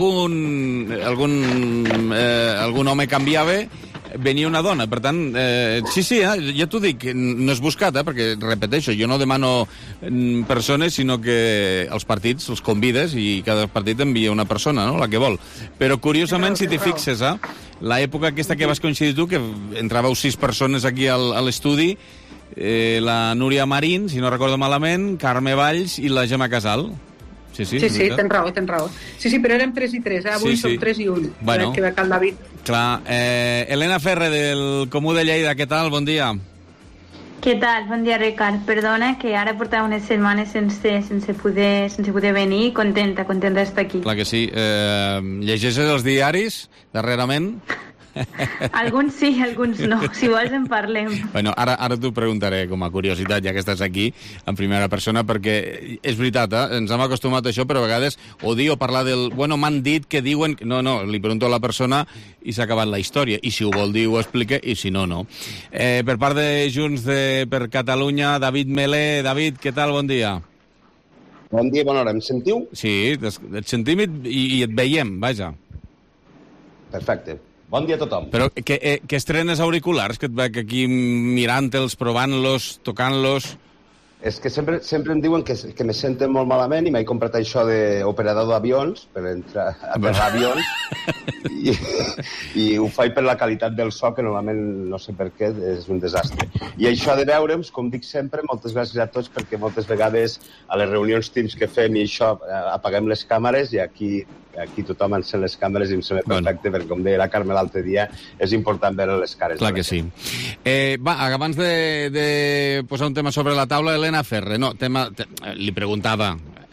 algun home canviava, venia una dona, per tant, sí, ja t'ho dic, no és buscat, perquè, repeteixo, jo no demano persones, sinó que els partits els convides i cada partit envia una persona, no?, la que vol. Però, curiosament, si t'hi fixes, l'època aquesta que vas coincidir tu, que entràveu 6 persones aquí a l'estudi, la Núria Marín, si no recordo malament, Carme Valls i la Gemma Casal. Sí, tens raó. Sí, però érem 3 i 3, avui som 3 i 1. Bueno, que va cal David. Clar. Elena Ferre, del Comú de Lleida, què tal? Bon dia. Què tal? Bon dia, Ricard. Perdona, que ara portava unes setmanes sense poder venir. Contenta d'estar aquí. Clar que sí. Llegeixes els diaris, darrerament? Alguns sí, alguns no. Si vols en parlem. Bueno, ara t'ho preguntaré com a curiositat, ja que estàs aquí en primera persona, perquè és veritat, ens hem acostumat a això, però a vegades odio parlar del... Bueno, m'han dit que diuen... No, li pregunto a la persona i s'ha acabat la història. I si ho vol dir, ho explica, i si no, no. Per part de Junts per Catalunya, David Melé. David, què tal? Bon dia. Bon dia, bona hora. Em sentiu? Sí, et sentim i et veiem, vaja. Perfecte. Bon dia a tothom. Però que estrenes auriculars, que et veig aquí mirant-los, provant-los, tocant-los... És que sempre em diuen que me senten molt malament i m'he comprat això d'operador d'avions, per entrar a aterrar avions, i ho faig per la qualitat del so, que normalment, no sé per què, és un desastre. I això de veure'ms, com dic sempre, moltes gràcies a tots, perquè moltes vegades a les reunions Teams que fem i això, apaguem les càmeres i aquí tothom encén les càmeres i em sembla perfecte, perquè com deia la Carme l'altre dia, és important veure les cares. Clar que sí. Abans de posar un tema sobre la taula, Elena Ferre, li preguntava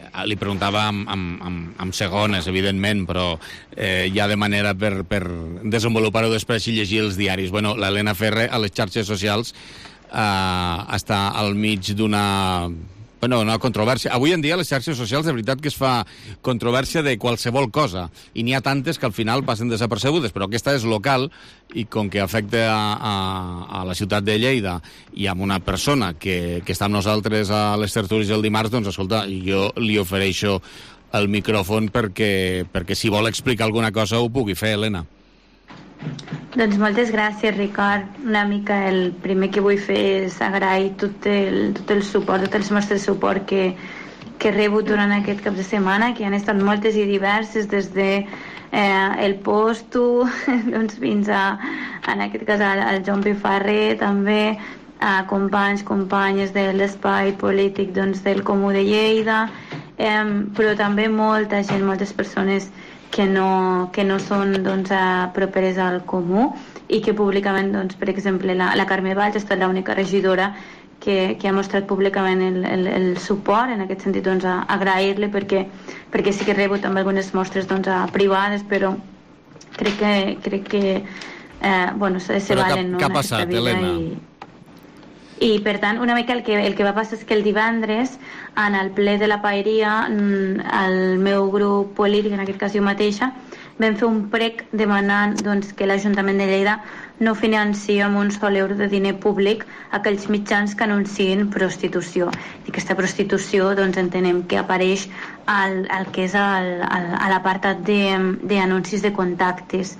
amb segones, evidentment, però ja de manera per desenvolupar-ho després i llegir els diaris. Bueno, l'Elena Ferre a les xarxes socials està al mig d'una controvèrsia. Avui en dia les xarxes socials de veritat que es fa controvèrsia de qualsevol cosa i n'hi ha tantes que al final passen desapercebudes, però aquesta és local i com que afecta a la ciutat de Lleida i amb una persona que està amb nosaltres a les tertúlies el dimarts, doncs escolta, jo li ofereixo el micròfon perquè si vol explicar alguna cosa ho pugui fer, Elena. Doncs moltes gràcies, Ricard. Una mica el primer que vull fer és agrair tot el suport, tot els nostres suport que he rebut durant aquest cap de setmana, que han estat moltes i diverses, des de el Posto doncs fins en aquest cas al Joan Pifarré, també a companyes de l'espai polític del Comú de Lleida, però també molta gent, moltes persones que no són properes al Comú i que públicament, per exemple, la Carme Valls ha estat l'única regidora que ha mostrat públicament el suport, en aquest sentit agrair-li perquè sí que he rebut també algunes mostres privades, però crec que se valen, no? Què ha passat, Elena? I per tant, una mica el que va passar és que el divendres en el ple de la Paeria el meu grup polític, en aquest cas jo mateixa, vam fer un prec demanant que l'Ajuntament de Lleida no financia amb un sol euro de diner públic aquells mitjans que anuncien prostitució. I aquesta prostitució entenem que apareix al que és a l'apartat d'anuncis de contactes.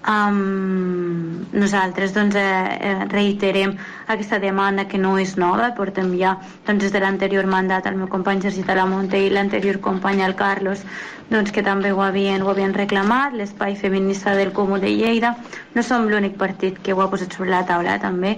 Nosaltres reiterem aquesta demanda, que no és nova, portem ja des de l'anterior mandat el meu company Sergi Talamonte i l'anterior company el Carlos, que també ho havien reclamat, l'espai feminista del Comú de Lleida. No som l'únic partit que ho ha posat sobre la taula, també,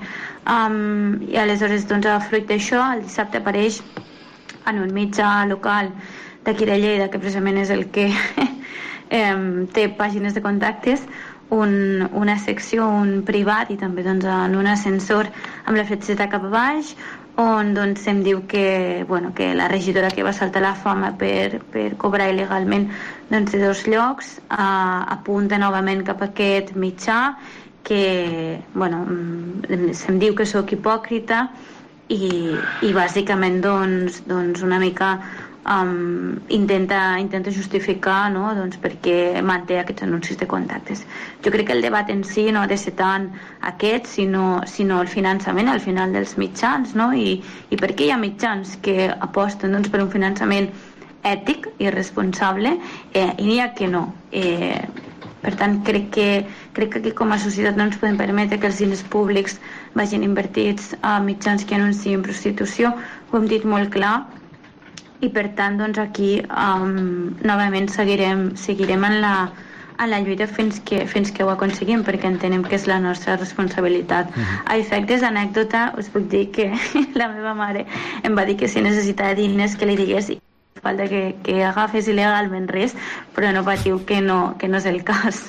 i aleshores fruit d'això el dissabte apareix en un mitjà local d'aquí de Lleida, que precisament és el que té pàgines de contactes, una secció, un privat i també doncs, en un ascensor amb la fletxeta cap a baix, on doncs, em diu que la regidora que va saltar la fama per cobrar il·legalment doncs, de 2 llocs apunta novament cap a aquest mitjà que se'm diu que sóc hipòcrita i bàsicament doncs, una mica intenta justificar, no? Doncs perquè manté aquests anuncis de contactes. Jo crec que el debat en si no ha de ser tant aquest, sinó el finançament al final dels mitjans, no? I per què hi ha mitjans que aposten doncs, per un finançament ètic i responsable i n'hi ha que no. Per tant, crec que aquí com a societat no ens podem permetre que els diners públics vagin invertits a mitjans que anuncien prostitució, ho hem dit molt clar, i per tant doncs aquí novament seguirem en la lluita fins que ho aconseguim, perquè entenem que és la nostra responsabilitat. A efectes d'anècdota us puc dir que la meva mare em va dir que si necessitava diners que li digués falta que agafés il·legalment res, però no patiu que no és el cas.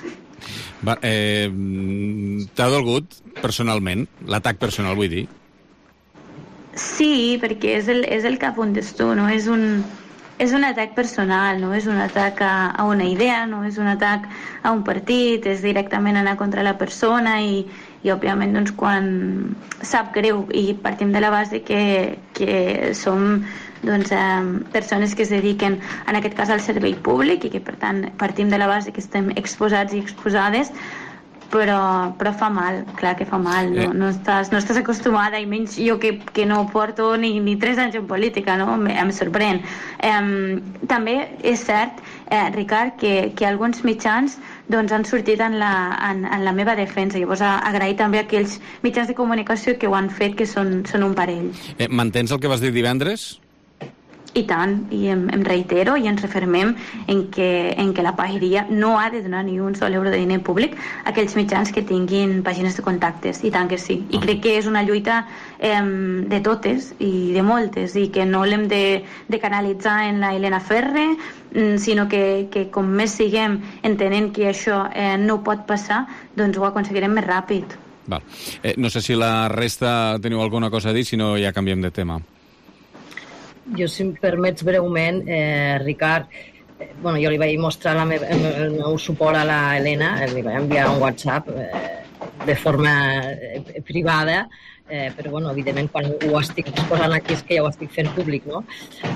T'ha dolgut personalment? L'atac personal, vull dir? Sí, perquè és el que apuntes tu, no? És un atac personal, no és un atac a una idea, no és un atac a un partit, és directament anar contra la persona i òbviament doncs, quan sap greu i partim de la base que som doncs, persones que es dediquen en aquest cas al servei públic i que per tant partim de la base que estem exposats i exposades, però fa mal, clar que fa mal, no estàs acostumada, i menys jo que no porto ni 3 anys en política, no? Em sorprèn. També és cert, Ricard, que alguns mitjans doncs, han sortit en la meva defensa. Llavors agrair també a aquells mitjans de comunicació que ho han fet, que són un parell. Mantens el que vas dir divendres? I tant, i em reitero i ens refermem en que la pageria no ha de donar ni un sol euro de diner públic a aquells mitjans que tinguin pàgines de contactes, i tant que sí. I crec que és una lluita de totes i de moltes, i que no l'hem de canalitzar en la Elena Ferre, sinó que com més siguem entenent que això no pot passar, doncs ho aconseguirem més ràpid. Val. No sé si la resta teniu alguna cosa a dir, si no ja canviem de tema. Jo, si em permets breument, Ricard, jo li vaig mostrar el meu suport a la Helena, li vaig enviar un WhatsApp de forma privada, però, evidentment, quan ho estic exposant aquí és que ja ho estic fent públic, no?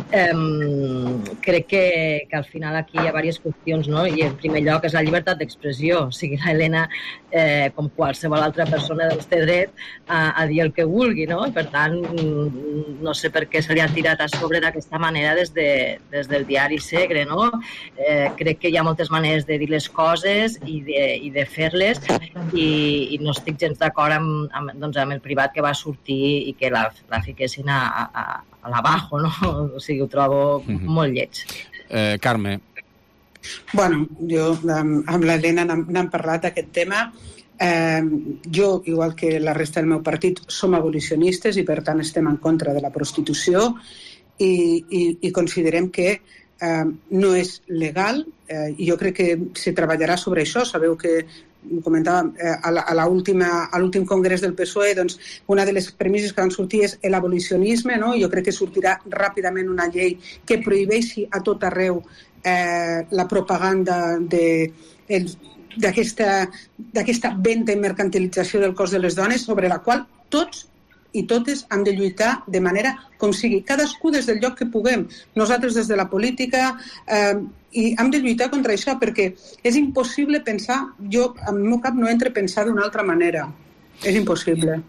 Crec que al final aquí hi ha diverses qüestions, no? I en primer lloc és la llibertat d'expressió. O sigui, la Helena, com qualsevol altra persona, doncs té dret a dir el que vulgui, no? Per tant, no sé per què se li ha tirat a sobre d'aquesta manera des del diari Segre, no? Crec que hi ha moltes maneres de dir les coses i de fer-les, i no estic gens d'acord amb el privat que va sortir i que la fiquessin a l'abajo, no? O sigui, ho trobo molt lleig. Carme. Bueno, jo amb l'Helena n'hem parlat d'aquest tema. Jo, igual que la resta del meu partit, som abolicionistes i per tant estem en contra de la prostitució i considerem que no és legal, i jo crec que se treballarà sobre això. Sabeu que comentàvem a l'últim congrés del PSOE, doncs una de les premisses que van sortir és l'abolicionisme, no? Jo crec que sortirà ràpidament una llei que prohibeixi a tot arreu la propaganda d'aquesta venda i mercantilització del cos de les dones, sobre la qual tots i totes hem de lluitar de manera com sigui, cadascú des del lloc que puguem, nosaltres des de la política, i hem de lluitar contra això, perquè és impossible pensar, jo en el meu cap no entra a pensar d'una altra manera, és impossible.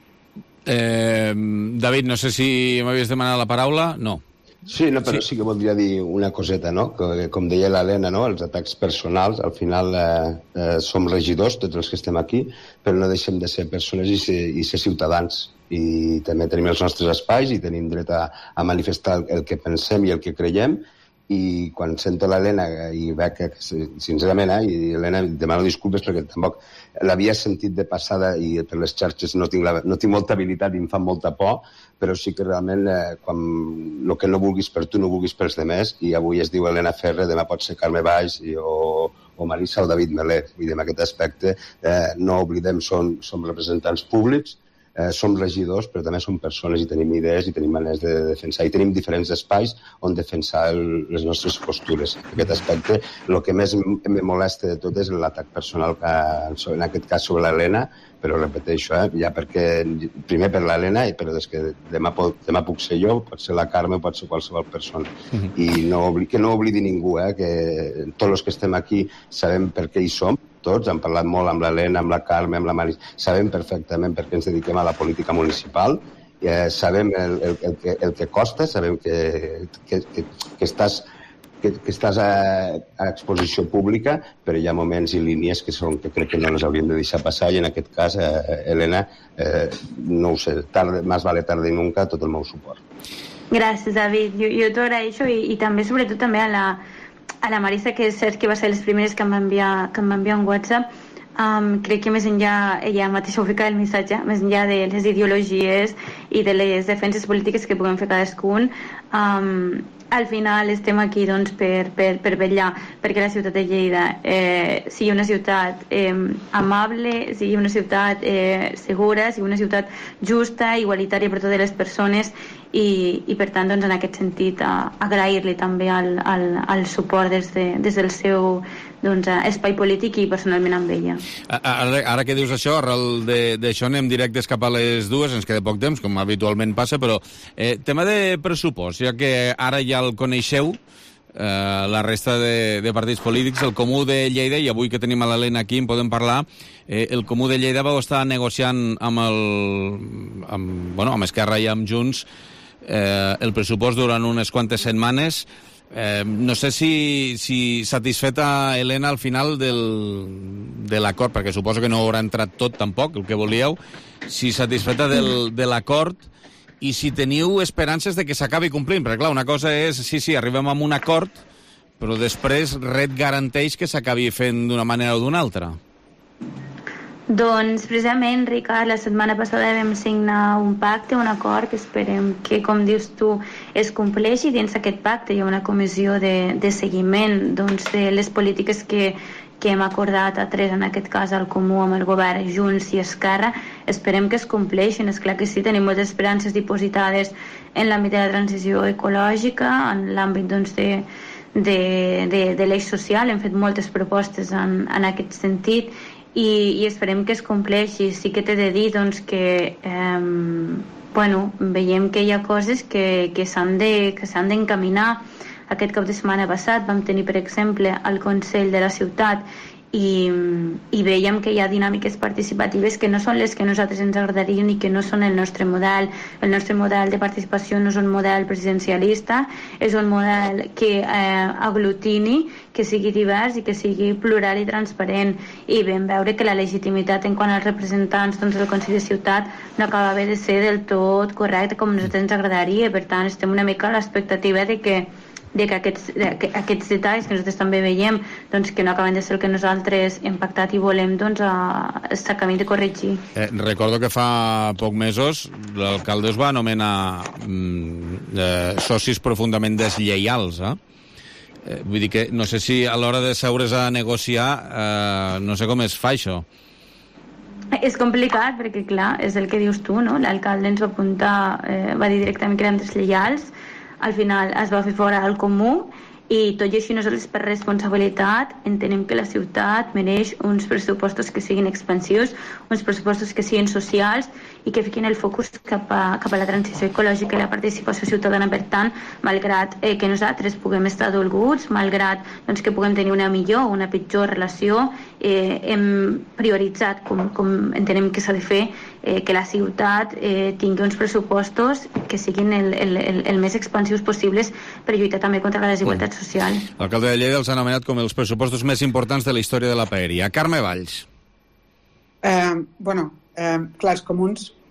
David, no sé si m'havies demanat la paraula. No. Sí, no, però sí que voldria dir una coseta, no? Que, com deia l'Helena, no? Els atacs personals, al final som regidors, tots els que estem aquí, però no deixem de ser persones i ser ciutadans. I també tenim els nostres espais i tenim dret a manifestar el que pensem i el que creiem, i quan sento l'Helena i veig que, sincerament, i Helena, demano disculpes perquè tampoc l'havia sentit de passada i per les xarxes no tinc molta habilitat i em fa molta por, però sí que realment quan el que no vulguis per tu no vulguis pels demés, i avui es diu Helena Ferrer, demà pot ser Carme Valls o Marisa o David Melé. I en aquest aspecte no oblidem, som representants públics, som regidors, però també som persones i tenim idees i tenim maneres de defensar. I tenim diferents espais on defensar les nostres postures. En aquest aspecte, el que més me molesta de tot és l'atac personal, en aquest cas sobre l'Helena, però repeteixo, ja perquè, primer per l'Helena, però des que demà puc ser jo, pot ser la Carme, pot ser qualsevol persona. I que no oblidi ningú, que tots els que estem aquí sabem per què hi som, tots, hem parlat molt amb l'Helena, amb la Carme, amb la Marisa, sabem perfectament per què ens dediquem a la política municipal, sabem el que costa, sabem que estàs a exposició pública, però hi ha moments i línies que crec que no les hauríem de deixar passar, i en aquest cas, Helena, no ho sé, más vale tarde y nunca, tot el meu suport. Gràcies, David. Jo t'ho agraeixo i també, sobretot, també a la Marisa, que és cert que va ser les primeres que em va enviar un WhatsApp. Crec que més enllà, ella mateixa ho fica el missatge, més enllà de les ideologies i de les defenses polítiques que puguem fer cadascun, al final estem aquí doncs, per vetllar perquè la ciutat de Lleida sigui una ciutat amable, sigui una ciutat segura, sigui una ciutat justa, igualitària per a totes les persones, i per tant, doncs, en aquest sentit, agrair-li també el suport des del seu espai polític i personalment amb ella. Ara que dius això, arrel d'això anem directes cap a les dues, ens queda poc temps, com habitualment passa, però tema de pressupost, ja que ara ja el coneixeu, la resta de partits polítics, el Comú de Lleida, i avui que tenim a l'Helena aquí en podem parlar, el Comú de Lleida va estar negociant amb Esquerra i amb Junts el pressupost durant unes quantes setmanes. No sé si satisfeta, Helena, al final de l'acord, perquè suposo que no haurà entrat tot tampoc, el que volíeu, si satisfeta de l'acord i si teniu esperances de que s'acabi complint, perquè clar, una cosa és, sí, arribem a un acord, però després res garanteix que s'acabi fent d'una manera o d'una altra. Doncs precisament, Ricard, la setmana passada vam signar un pacte, un acord que esperem que, com dius tu, es compleixi. Dins d'aquest pacte hi ha una comissió de seguiment de les polítiques que hem acordat a tres, en aquest cas al Comú, amb el govern, Junts i Esquerra. Esperem que es compleixin. És clar que sí, tenim moltes esperances dipositades en l'àmbit de la transició ecològica, en l'àmbit de l'eix social. Hem fet moltes propostes en aquest sentit i esperem que es compleixi. Sí que t'he de dir que veiem que hi ha coses que s'han d'encaminar. Aquest cap de setmana passat vam tenir, per exemple, el Consell de la Ciutat i veiem que hi ha dinàmiques participatives que no són les que a nosaltres ens agradarien i que no són el nostre model. El nostre model de participació no és un model presidencialista, és un model que aglutini, que sigui divers i que sigui plural i transparent, i vam veure que la legitimitat en quant als representants del Consell de Ciutat no acabava de ser del tot correcte com a nosaltres ens agradaria. Per tant, estem una mica a l'expectativa de que aquests detalls que nosaltres també veiem que no acaben de ser el que nosaltres hem pactat i volem s'acabin de corregir. Recordo que fa pocs mesos l'alcalde es va anomenar socis profundament deslleials, vull dir que no sé si a l'hora de seure's a negociar no sé com es fa això. És complicat perquè clar, és el que dius tu, no? L'alcalde ens va apuntar, va dir directament que érem deslleials. Al final es va fer fora al Comú i tot i així nosaltres per responsabilitat entenem que la ciutat mereix uns pressupostos que siguin expansius, uns pressupostos que siguin socials i que fiquin el focus cap a la transició ecològica i la participació ciutadana. Per tant, malgrat que nosaltres puguem estar dolguts, malgrat que puguem tenir una millor o una pitjor relació, hem prioritzat, com entenem que s'ha de fer, que la ciutat tingui uns pressupostos que siguin el més expansius possibles per lluitar també contra la desigualtat social. L'alcalde de Lleida els ha anomenat com els pressupostos més importants de la història de la paeria. Carme Valls. Clar, els comuns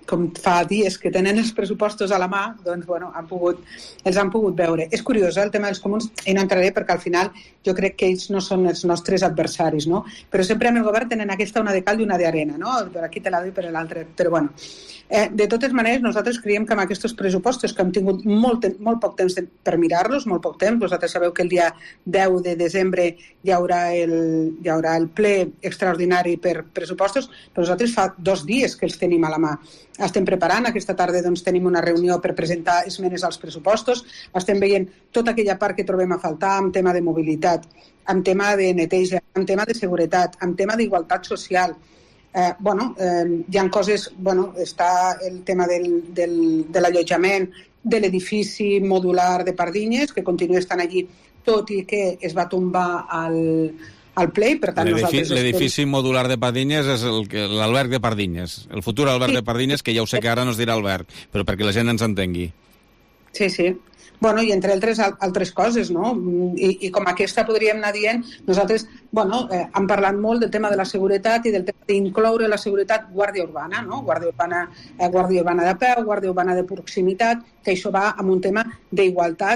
com fa dies que tenen els pressupostos a la mà, doncs, bueno, els han pogut veure. És curiós, el tema dels comuns, i no entraré perquè al final jo crec que ells no són els nostres adversaris, no? Però sempre amb el govern tenen aquesta una de cal i una d'arena, no? Per aquí te la doy per l'altre. Però, bueno, de totes maneres, nosaltres creiem que amb aquests pressupostos, que hem tingut molt poc temps per mirar-los, molt poc temps, vosaltres sabeu que el dia 10 de desembre hi haurà el ple extraordinari per pressupostos, però nosaltres fa 2 dies que els tenim a la mà. Estem preparant, aquesta tarda doncs, tenim una reunió per presentar esmenes als pressupostos, estem veient tota aquella part que trobem a faltar en tema de mobilitat, en tema de neteja, en tema de seguretat, en tema d'igualtat social. Hi ha coses, està el tema de l'allotjament de l'edifici modular de Pardinyes, que continua estant allí, tot i que es va tombar al ple, per tant l'edifici modular de Pardinyes és l'alberg de Pardinyes, el futur alberg de Pardinyes, que ja ho sé que ara no es dirà alberg, però perquè la gent ens entengui. Sí. I entre altres coses, no? I com aquesta podríem anar dient, nosaltres, hem parlat molt del tema de la seguretat i del tema d'incloure la seguretat guàrdia urbana, no? Guàrdia urbana de peu, guàrdia urbana de proximitat, que això va amb un tema d'igualtat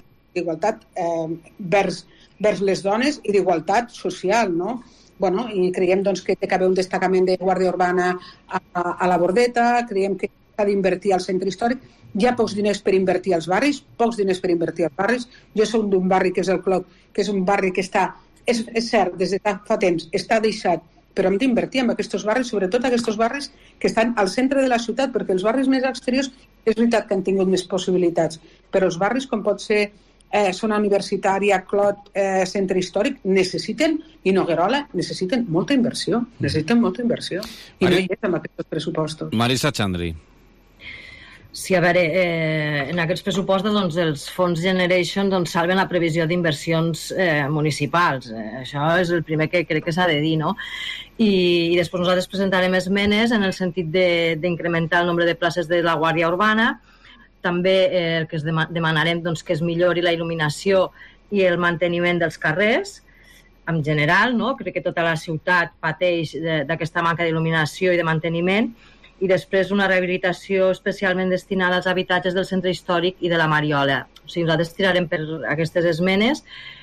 vers les dones i d'igualtat social, no? I creiem que té que haver un destacament de guàrdia urbana a la Bordeta, creiem que s'ha d'invertir al centre històric. Hi ha pocs diners per invertir als barris, Jo soc d'un barri que és el Clot, que és un barri que està, és cert, des de fa temps, està deixat, però hem d'invertir en aquests barris, sobretot aquests barris que estan al centre de la ciutat, perquè els barris més exteriors és veritat que han tingut més possibilitats, però els barris com pot ser zona universitària, Clot, centre històric, necessiten, i Noguerola, necessiten molta inversió. I no hi és amb aquests pressupostos. Marisa Xandri. Sí, a veure, en aquests pressupostos els fons Generation salven la previsió d'inversions municipals. Això és el primer que crec que s'ha de dir, no? I després nosaltres presentarem esmenes en el sentit d'incrementar el nombre de places de la Guàrdia Urbana. També el que demanarem que es millori la il·luminació i el manteniment dels carrers en general, no? Crec que tota la ciutat pateix d'aquesta manca d'il·luminació i de manteniment, i després una rehabilitació especialment destinada als habitatges del centre històric i de la Mariola. O sigui, nosaltres tirarem per aquestes esmenes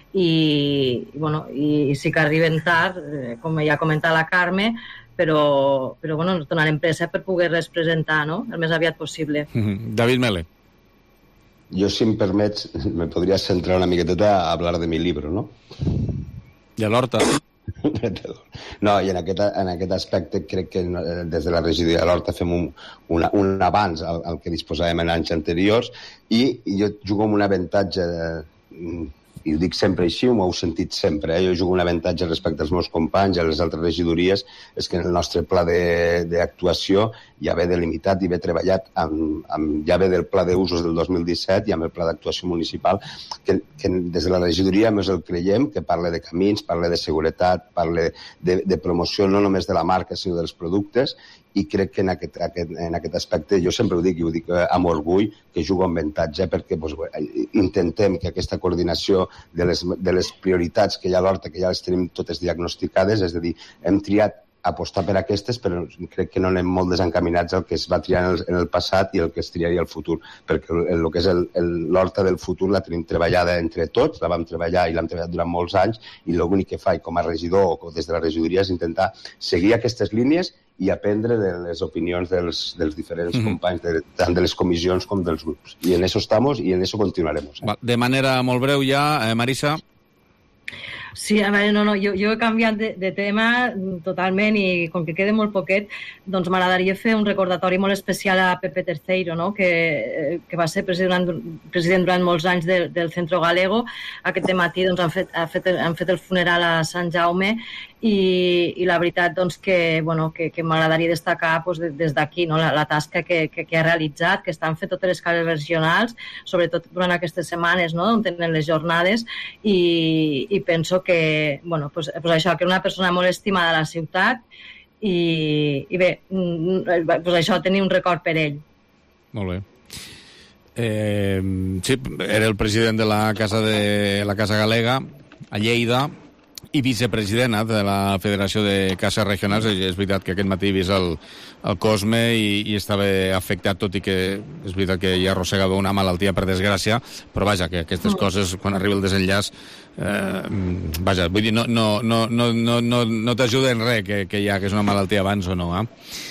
i sí que arriben tard, com ja ha comentat la Carme, però ens donarem pressa per poder-les presentar, no?, el més aviat possible. David Mele. Jo, si em permets, me podria centrar una miqueteta a hablar de mi libro, ¿no? De l'Horta. No, i en aquest aspecte crec que des de la regidoria de l'Horta fem un avanç al que disposàvem en anys anteriors, i jo jugo amb un avantatge, i ho dic sempre així, ho heu sentit sempre, jo jugo un avantatge respecte als meus companys i a les altres regidories, és que en el nostre pla d'actuació ja ve delimitat i ve treballat ja ve del pla d'usos del 2017 i amb el pla d'actuació municipal, que des de la regidoria més el creiem, que parla de camins, parla de seguretat, parla de promoció no només de la marca sinó dels productes, i crec que en aquest aspecte, jo sempre ho dic, i ho dic amb orgull, que jugo amb avantatge perquè intentem que aquesta coordinació de les prioritats que hi ha a l'Horta, que ja les tenim totes diagnosticades, és a dir, hem triat apostar per aquestes, però crec que no anem molt desencaminats al que es va triar en el passat i el que es triaria al futur, perquè el que és l'Horta del futur la tenim treballada entre tots, la vam treballar i l'hem treballat durant molts anys, i l'únic que faig com a regidor o des de la regidoria és intentar seguir aquestes línies i aprendre de les opinions dels diferents companys, tant de les comissions com dels grups. I en eso estamos y en eso continuaremos. De manera molt breu ja, Marisa. Sí, a veure, jo he canviat de tema totalment i com que queda molt poquet, doncs m'agradaria fer un recordatori molt especial a Pepe Terceiro, no? que va ser president durant molts anys del Centro Galego. Aquest matí doncs, han fet el funeral a Sant Jaume i la veritat doncs, que m'agradaria destacar des d'aquí la tasca que ha realitzat, que estan fent totes les cases regionals, sobretot durant aquestes setmanes on tenen les jornades, i penso que això, que una persona molt estimada a la ciutat i bé, això, tenir un record per ell. Molt bé. Sí, era el president de la Casa Galega a Lleida, i vicepresident de la Federació de Cases Regionals. És veritat que aquest matí he vist el Cosme i estava afectat, tot i que és veritat que ja arrossegava una malaltia, per desgràcia, però vaja, que aquestes coses, quan arriba el desenllaç, vaja, vull dir, no t'ajuda en res que ja que és una malaltia abans o no,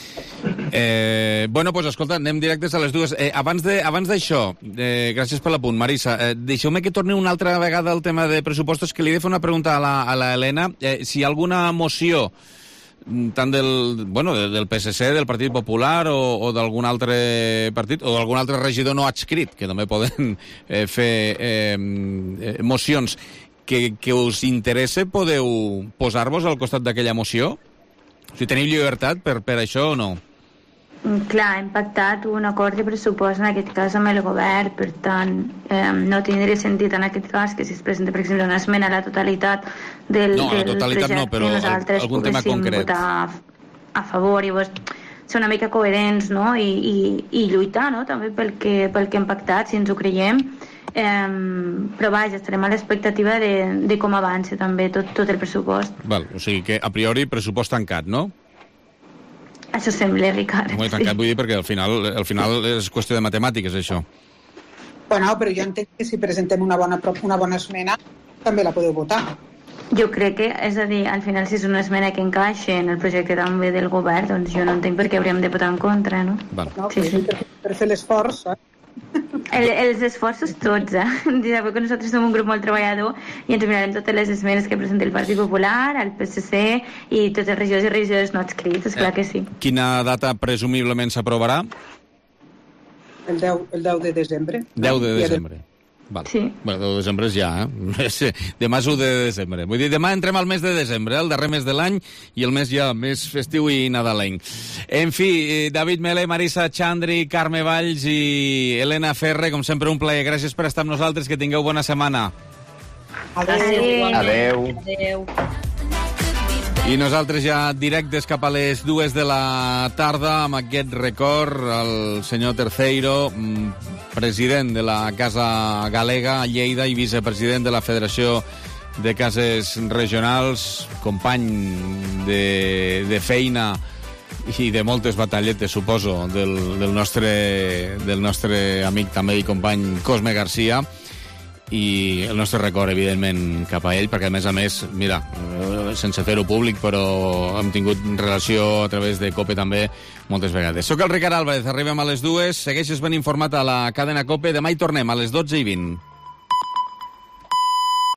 Bueno, doncs escolta, anem directes a les dues. Abans d'això, gràcies per l'apunt, Marisa, deixeu-me que torni una altra vegada al tema de pressupostos, que li he de fer una pregunta a la Helena. Si hi ha alguna moció tant del PSC, del Partit Popular o d'algun altre partit, o d'algun altre regidor no adscrit, que també poden fer mocions que us interessa, podeu posar-vos al costat d'aquella moció? Si teniu llibertat per això o no? Clar, hem pactat un acord de pressupost en aquest cas amb el govern, per tant no tindria sentit en aquest cas que si es presenta, per exemple, una esmena a la totalitat del projecte, però nosaltres algun tema concret votar a favor, i ser una mica coherents, no? I lluitar, no? També pel que hem pactat, si ens ho creiem. Però vaja, estarem a l'expectativa de com avança també tot el pressupost. Val, o sigui que a priori pressupost tancat, no? Això sembla, Ricard. Molt tancat, vull dir, perquè al final és qüestió de matemàtiques, això. Bueno, però jo entenc que si presentem una bona esmena, també la podeu votar. Jo crec que, és a dir, al final, si és una esmena que encaixa en el projecte també del govern, doncs jo no entenc per què hauríem de votar en contra, no? Val. No, sí. Per fer l'esforç, Els esforços tots, Ja sabeu que nosaltres som un grup molt treballador i ens mirarem totes les esmenes que presenta el Partit Popular, el PSC i tots els regidors i regidors no adscrits, esclar que sí. Quina data presumiblement s'aprovarà? El 10 de desembre. 10 de desembre. Val. Sí. Bueno, 10 de desembre és ja, Demà és 1 de desembre. Vull dir, demà entrem al mes de desembre, el darrer mes de l'any, i el mes ja més festiu i nadalenc. En fi, David Mele, Marisa Xandri, Carme Valls i Helena Ferre, com sempre un plaer. Gràcies per estar amb nosaltres, que tingueu bona setmana. Adeu. I nosaltres ja directes cap a les 2 de la tarda amb aquest record al senyor Terceiro, president de la Casa Galega a Lleida i vicepresident de la Federació de Cases Regionals, company de feina i de moltes batalletes, suposo, del nostre amic també i company Cosme Garcia, i el nostre record, evidentment, cap a ell, perquè, a més, mira, sense fer-ho públic, però hem tingut relació a través de COPE també moltes vegades. Soc el Ricard Álvarez, arribem a les 2, segueixes ben informat a la cadena COPE, demà hi tornem a les 12:20.